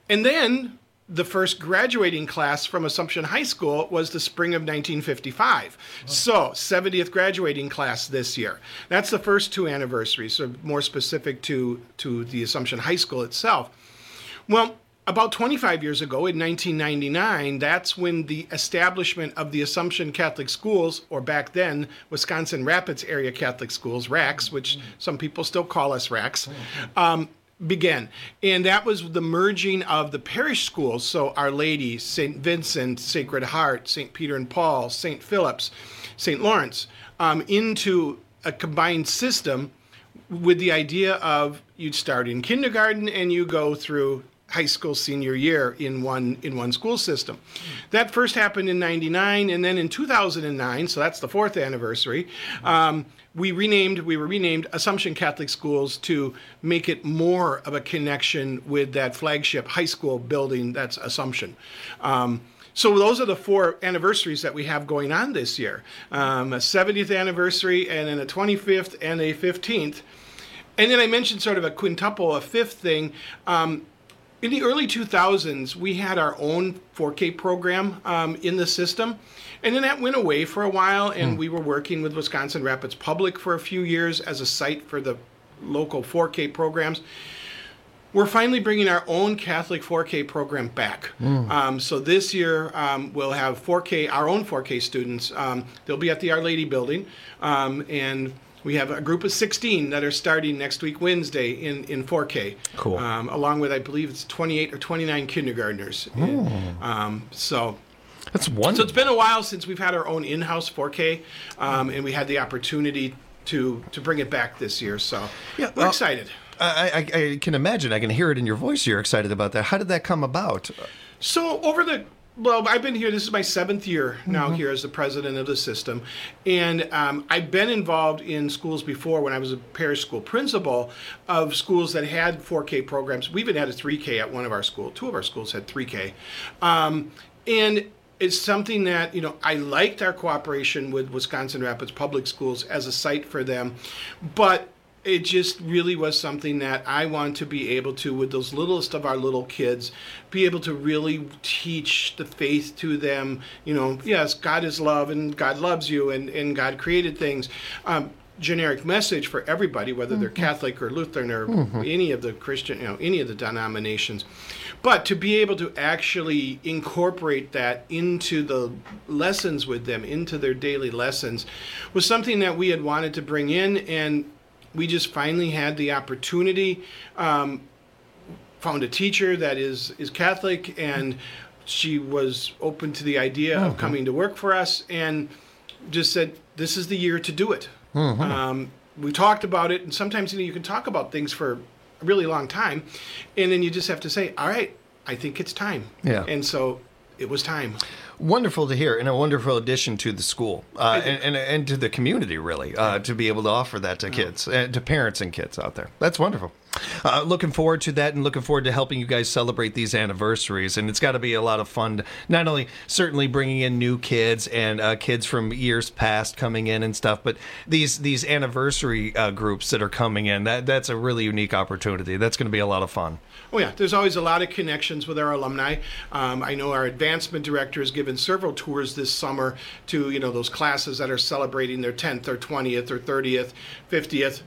And then the first graduating class from Assumption High School was the spring of 1955. So 70th graduating class this year. That's the first 2 anniversaries, so more specific to the Assumption High School itself. Well, about 25 years ago, in 1999, that's when the establishment of the Assumption Catholic Schools, or back then, Wisconsin Rapids Area Catholic Schools, RACS, which some people still call us RACS, began. And that was the merging of the parish schools, so Our Lady, St. Vincent, Sacred Heart, St. Peter and Paul, St. Philip's, St. Lawrence, into a combined system with the idea of you'd start in kindergarten and you go through high school senior year in one school system. That first happened in 99, and then in 2009, so that's the 4th anniversary, we were renamed Assumption Catholic Schools to make it more of a connection with that flagship high school building that's Assumption. So those are the 4 anniversaries that we have going on this year. A 70th anniversary, and then a 25th and a 15th. And then I mentioned sort of a quintuple, a 5th thing. In the early 2000s, we had our own 4K program in the system, and then that went away for a while, and we were working with Wisconsin Rapids Public for a few years as a site for the local 4K programs. We're finally bringing our own Catholic 4K program back. So this year, we'll have 4K, our own 4K students. They'll be at the Our Lady building, and we have a group of 16 that are starting next week, Wednesday, in 4K. Cool. Along with, I believe it's 28 or 29 kindergartners. So that's wonderful. So it's been a while since we've had our own in-house 4K, and we had the opportunity to bring it back this year. So we're excited. I can imagine. I can hear it in your voice. You're excited about that. How did that come about? So well, I've been here, this is my 7th year now here as the president of the system. And I've been involved in schools before when I was a parish school principal of schools that had 4K programs. We even had a 3K at one of our schools. 2 of our schools had 3K. And it's something that, I liked our cooperation with Wisconsin Rapids Public Schools as a site for them. But it just really was something that I want to be able to, with those littlest of our little kids, be able to really teach the faith to them. Yes, God is love and God loves you and God created things. Generic message for everybody, whether they're Catholic or Lutheran or any of the Christian, any of the denominations. But to be able to actually incorporate that into the lessons with them, into their daily lessons, was something that we had wanted to bring in, and we just finally had the opportunity, found a teacher that is Catholic, and she was open to the idea of coming to work for us, and just said, this is the year to do it. We talked about it, and sometimes you can talk about things for a really long time, and then you just have to say, all right, I think it's time. Yeah. And so it was time. Wonderful to hear, and a wonderful addition to the school and to the community, really, to be able to offer that to kids, to parents and kids out there. That's wonderful. Looking forward to that, and looking forward to helping you guys celebrate these anniversaries. And it's got to be a lot of fun, not only certainly bringing in new kids and kids from years past coming in and stuff, but these anniversary groups that are coming in. That's a really unique opportunity. That's going to be a lot of fun. Oh yeah, there's always a lot of connections with our alumni. I know our advancement director has given several tours this summer to those classes that are celebrating their 10th or 20th or 30th, 50th.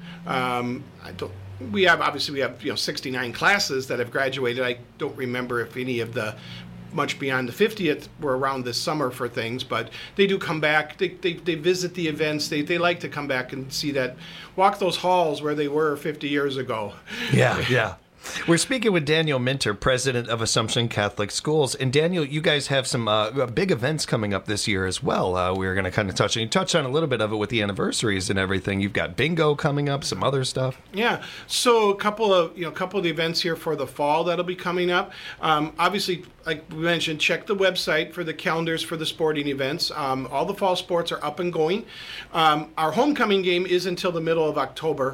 We have 69 classes that have graduated. I don't remember if any of the much beyond the 50th were around this summer for things, but they do come back. They visit the events. They like to come back and see that, walk those halls where they were 50 years ago. Yeah. We're speaking with Daniel Minter, president of Assumption Catholic Schools. And Daniel, you guys have some big events coming up this year as well. We're going to kind of touch on a little bit of it with the anniversaries and everything. You've got bingo coming up, some other stuff. Yeah. So a couple of the events here for the fall that'll be coming up. Obviously, like we mentioned, check the website for the calendars for the sporting events. All the fall sports are up and going. Our homecoming game is until the middle of October.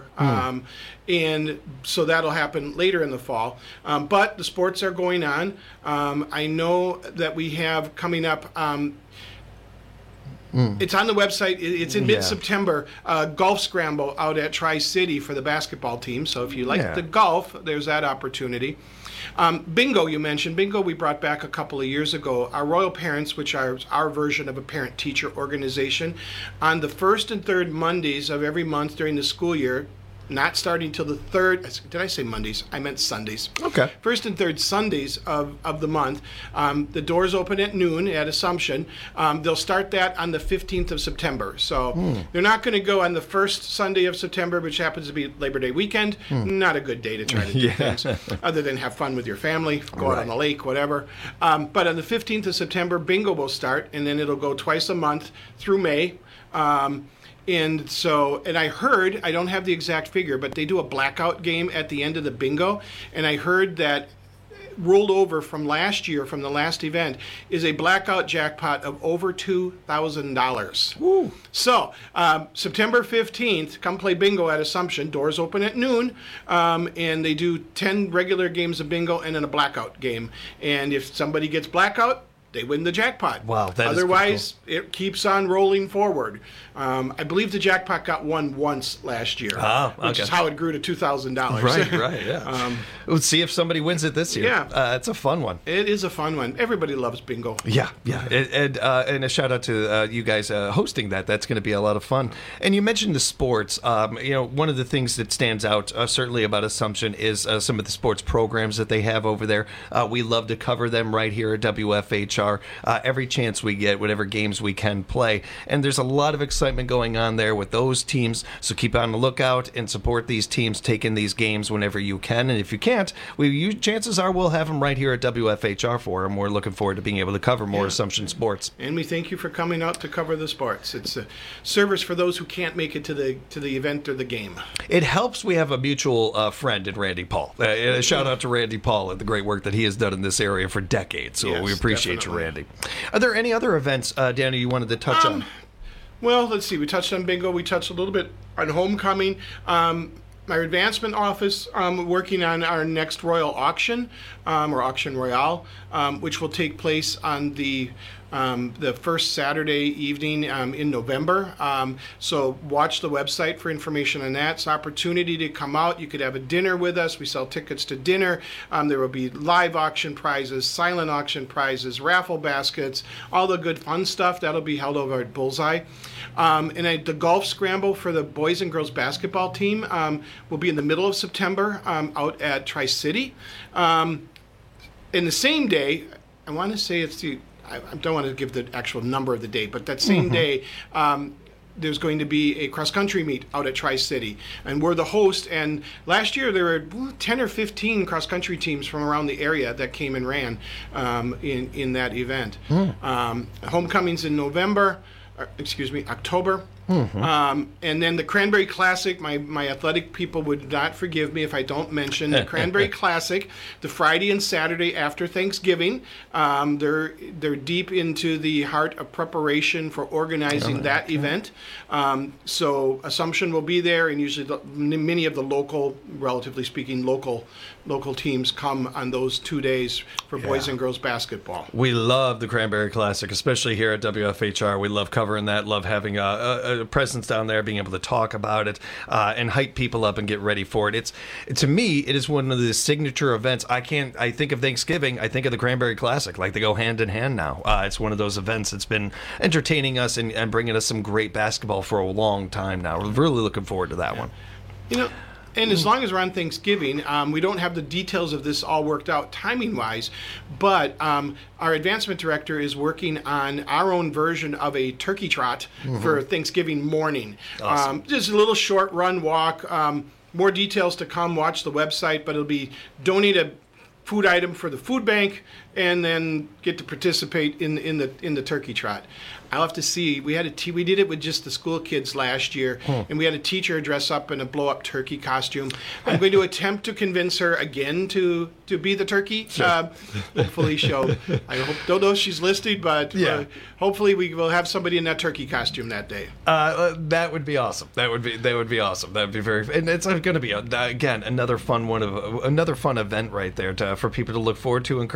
And so that'll happen later in the fall. But the sports are going on. I know that we have coming up It's on the website. It's in mid-September. Golf scramble out at Tri-City for the basketball team. So if you like the golf, there's that opportunity. Bingo, you mentioned. Bingo we brought back a couple of years ago. Our Royal Parents, which are our version of a parent-teacher organization, on the first and third Mondays of every month during the school year, not starting till the third, did I say Mondays? I meant Sundays. Okay. First and third Sundays of the month. The doors open at noon at Assumption. They'll start that on the 15th of September. So they're not going to go on the first Sunday of September, which happens to be Labor Day weekend. Not a good day to try to do things, other than have fun with your family, go out on the lake, whatever. But on the 15th of September, bingo will start, and then it'll go twice a month through May. And I heard, I don't have the exact figure, but they do a blackout game at the end of the bingo. And I heard that rolled over from last year, from the last event, is a blackout jackpot of over $2,000. So, September 15th, come play bingo at Assumption. Doors open at noon, and they do 10 regular games of bingo and then a blackout game. And if somebody gets blackout, they win the jackpot. Wow, that Otherwise, is cool. It keeps on rolling forward. I believe the jackpot got won once last year, which is how it grew to $2,000. Right, yeah. Let's see if somebody wins it this year. Yeah. It's a fun one. It is a fun one. Everybody loves bingo. Yeah. And a shout out to you guys hosting that. That's going to be a lot of fun. And you mentioned the sports. One of the things that stands out certainly about Assumption is some of the sports programs that they have over there. We love to cover them right here at WFHR. Every chance we get, whatever games we can play. And there's a lot of excitement going on there with those teams. So keep on the lookout and support these teams, take in these games whenever you can. And if you can't, chances are we'll have them right here at WFHR for them. We're looking forward to being able to cover more Assumption sports. And we thank you for coming out to cover the sports. It's a service for those who can't make it to the event or the game. It helps we have a mutual friend in Randy Paul. A shout out to Randy Paul and the great work that he has done in this area for decades. So we appreciate you, Randy. Are there any other events, Danny, you wanted to touch on? Well, let's see. We touched on bingo. We touched a little bit on homecoming. My advancement office working on our next Royal Auction, or Auction Royale, which will take place on the first Saturday evening in November. So watch the website for information on that. It's an opportunity to come out. You could have a dinner with us. We sell tickets to dinner. There will be live auction prizes, silent auction prizes, raffle baskets, all the good fun stuff. That'll be held over at Bullseye. The golf scramble for the boys and girls basketball team will be in the middle of September out at Tri-City. In the same day, I want to say I don't want to give the actual number of the date, but that same day, there's going to be a cross-country meet out at Tri-City, and we're the host. And last year there were 10 or 15 cross-country teams from around the area that came and ran in that event. Homecoming's in October. And then the Cranberry Classic, my athletic people would not forgive me if I don't mention the Cranberry Classic, the Friday and Saturday after Thanksgiving. They're deep into the heart of preparation for organizing that event. So Assumption will be there, and usually many of the relatively speaking, local teams come on those 2 days for boys and girls basketball. We love the Cranberry Classic, especially here at WFHR. We love covering that, love having a presence down there, being able to talk about it and hype people up and get ready for it. To me, it is one of the signature events. I think of Thanksgiving, I think of the Cranberry Classic. Like, they go hand in hand now. It's one of those events that's been entertaining us and bringing us some great basketball for a long time now. We're really looking forward to that one. And as long as we're on Thanksgiving, we don't have the details of this all worked out timing-wise, but our advancement director is working on our own version of a turkey trot for Thanksgiving morning. Awesome. Just a little short run walk. More details to come. Watch the website, but it'll be donate a food item for the food bank and then get to participate in the turkey trot. I'll have to see. We did it with just the school kids last year, and we had a teacher dress up in a blow-up turkey costume. I'm going to attempt to convince her again to be the turkey. Hopefully don't know if she's listening, but hopefully we will have somebody in that turkey costume that day. That would be awesome. That would be awesome. That would be and it's going to be again another fun event right there for people to look forward to. Encourage them to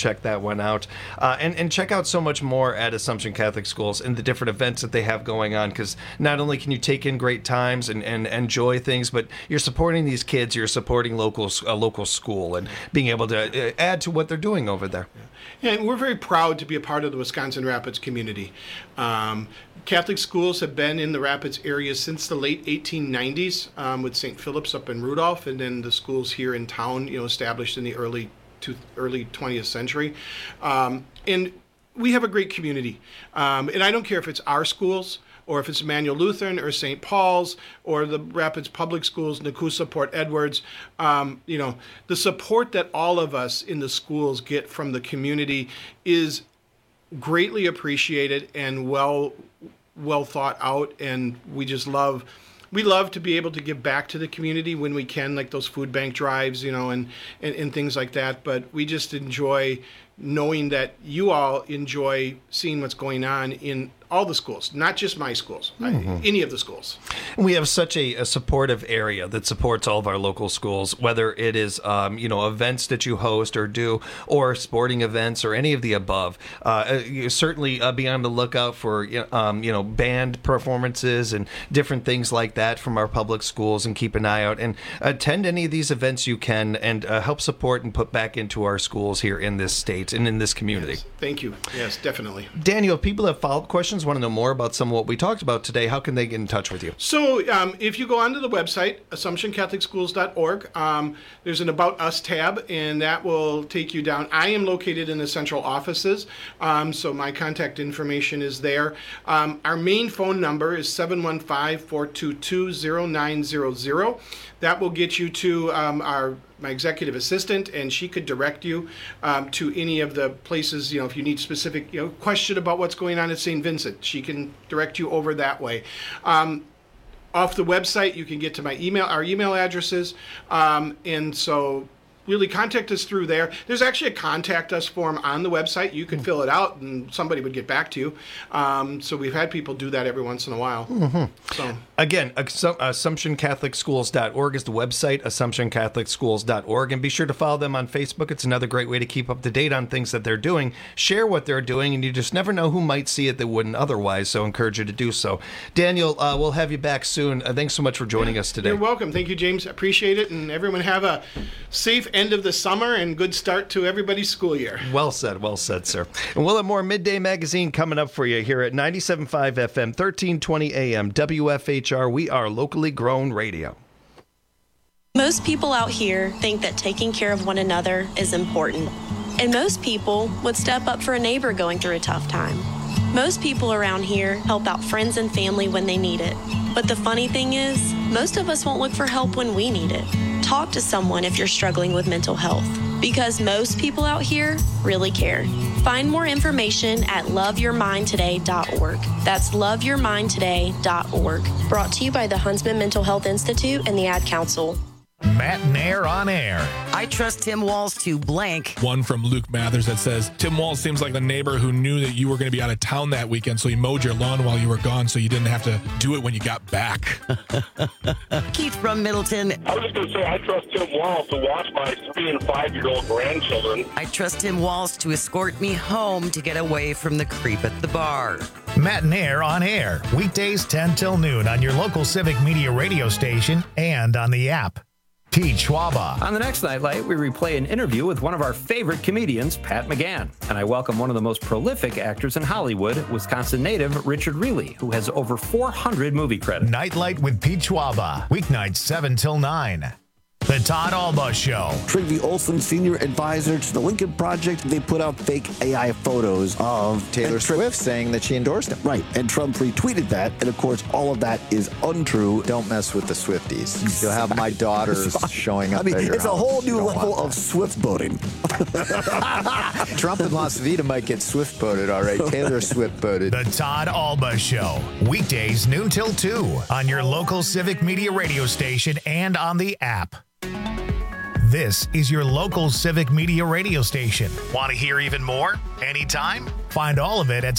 check that one out. And check out so much more at Assumption Catholic Schools and the different events that they have going on, because not only can you take in great times and enjoy things, but you're supporting these kids, you're supporting a local school and being able to add to what they're doing over there. Yeah, and we're very proud to be a part of the Wisconsin Rapids community. Catholic schools have been in the Rapids area since the late 1890s with St. Philip's up in Rudolph, and then the schools here in town, established in the early 20th century. And we have a great community. And I don't care if it's our schools or if it's Emmanuel Lutheran or St. Paul's or the Rapids Public Schools, Nakusa, Port Edwards. The support that all of us in the schools get from the community is greatly appreciated and well thought out, and we love to be able to give back to the community when we can, like those food bank drives, and things like that. But we just enjoy knowing that you all enjoy seeing what's going on in all the schools, not just my schools, any of the schools. And we have such a supportive area that supports all of our local schools, whether it is, events that you host or do, or sporting events or any of the above. You certainly be on the lookout for, band performances and different things like that from our public schools, and keep an eye out and attend any of these events you can, and help support and put back into our schools here in this state and in this community. Yes, thank you. Yes, definitely. Daniel, if people have follow-up questions, want to know more about some of what we talked about today, how can they get in touch with you? So if you go onto the website, AssumptionCatholicSchools.org, there's an About Us tab, and that will take you down. I am located in the central offices, so my contact information is there. Our main phone number is 715-422-0900. That will get you to my executive assistant, and she could direct you to any of the places. If you need specific question about what's going on at St. Vincent, she can direct you over that way. Off the website, you can get to our email addresses, and so really contact us through there. There's actually a contact us form on the website. You can fill it out and somebody would get back to you. So we've had people do that every once in a while. So again, AssumptionCatholicSchools.org is the website, AssumptionCatholicSchools.org, and be sure to follow them on Facebook. It's another great way to keep up to date on things that they're doing. Share what they're doing, and you just never know who might see it that wouldn't otherwise, so encourage you to do so. Daniel, we'll have you back soon. Thanks so much for joining us today. You're welcome. Thank you, James. Appreciate it, and everyone have a safe end of the summer and good start to everybody's school year. Well said, sir. And we'll have more Midday Magazine coming up for you here at 97.5 FM, 1320 AM, WFHR. We are locally grown radio. Most people out here think that taking care of one another is important. And most people would step up for a neighbor going through a tough time. Most people around here help out friends and family when they need it. But the funny thing is, most of us won't look for help when we need it. Talk to someone if you're struggling with mental health, because most people out here really care. Find more information at loveyourmindtoday.org. That's loveyourmindtoday.org. Brought to you by the Huntsman Mental Health Institute and the Ad Council. Matt and Air on air. I trust Tim Walz to blank. One from Luke Mathers that says, Tim Walz seems like the neighbor who knew that you were going to be out of town that weekend, so he mowed your lawn while you were gone so you didn't have to do it when you got back. Keith from Middleton. I was just going to say, I trust Tim Walz to watch my 3- and 5-year-old grandchildren. I trust Tim Walz to escort me home to get away from the creep at the bar. Matt and Air on air. Weekdays 10 till noon on your local Civic Media radio station and on the app. Pete Schwaba. On the next Nightlight, we replay an interview with one of our favorite comedians, Pat McGann. And I welcome one of the most prolific actors in Hollywood, Wisconsin native Richard Reilly, who has over 400 movie credits. Nightlight with Pete Schwaba. Weeknights 7 till 9. The Todd Alba Show. Trygve Olsen, senior advisor to the Lincoln Project. They put out fake AI photos of Taylor Swift saying that she endorsed him. Right. And Trump retweeted that. And of course, all of that is untrue. Don't mess with the Swifties. You'll have my daughters showing up. It's a whole new level of Swift voting. Trump in Las Vegas might get Swift voted, all right. Taylor Swift voted. The Todd Alba Show. Weekdays noon till 2 on your local Civic Media radio station and on the app. This is your local Civic Media radio station. Want to hear even more? Anytime? Find all of it at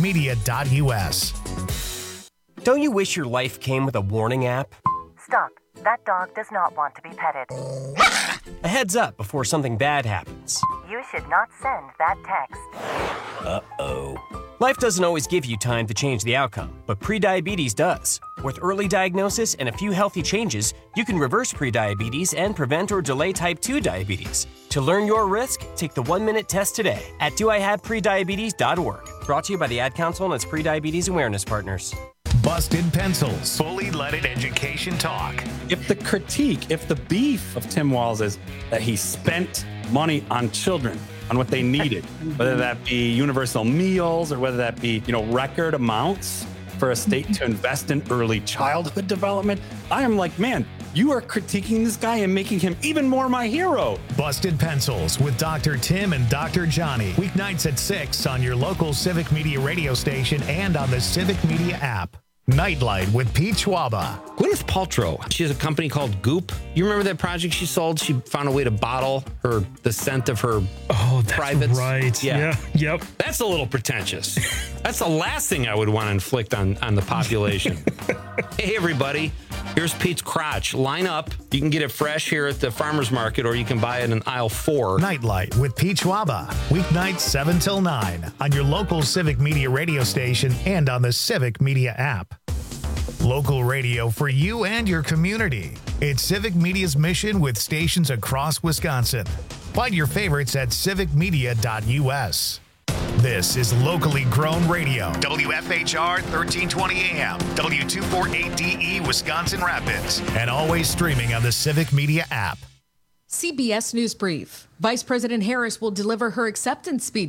civicmedia.us. Don't you wish your life came with a warning app? Stop. That dog does not want to be petted. A heads up before something bad happens. You should not send that text. Uh-oh. Life doesn't always give you time to change the outcome, but prediabetes does. With early diagnosis and a few healthy changes, you can reverse prediabetes and prevent or delay type 2 diabetes. To learn your risk, take the 1-minute test today at doihaveprediabetes.org. Brought to you by the Ad Council and its Prediabetes Awareness Partners. Busted Pencils. Fully leaded education talk. If the beef of Tim Walz is that he spent money on children, on what they needed, whether that be universal meals or whether that be, record amounts for a state to invest in early childhood development, I am like, man, you are critiquing this guy and making him even more my hero. Busted Pencils with Dr. Tim and Dr. Johnny. Weeknights at 6 on your local Civic Media radio station and on the Civic Media app. Nightlight with Pete Schwaba. Gwyneth Paltrow, she has a company called Goop. You remember that project she sold? She found a way to bottle the scent of her privates. Right. Yeah. Yep. That's a little pretentious. That's the last thing I would want to inflict on the population. Hey, everybody. Here's Pete's crotch. Line up. You can get it fresh here at the farmer's market, or you can buy it in aisle 4. Nightlight with Pete Schwaba. Weeknights 7 till 9 on your local Civic Media radio station and on the Civic Media app. Local radio for you and your community. It's Civic Media's mission with stations across Wisconsin. Find your favorites at civicmedia.us. This is locally grown radio. WFHR 1320 AM, W248DE Wisconsin Rapids, and always streaming on the Civic Media app. CBS News Brief. Vice President Harris will deliver her acceptance speech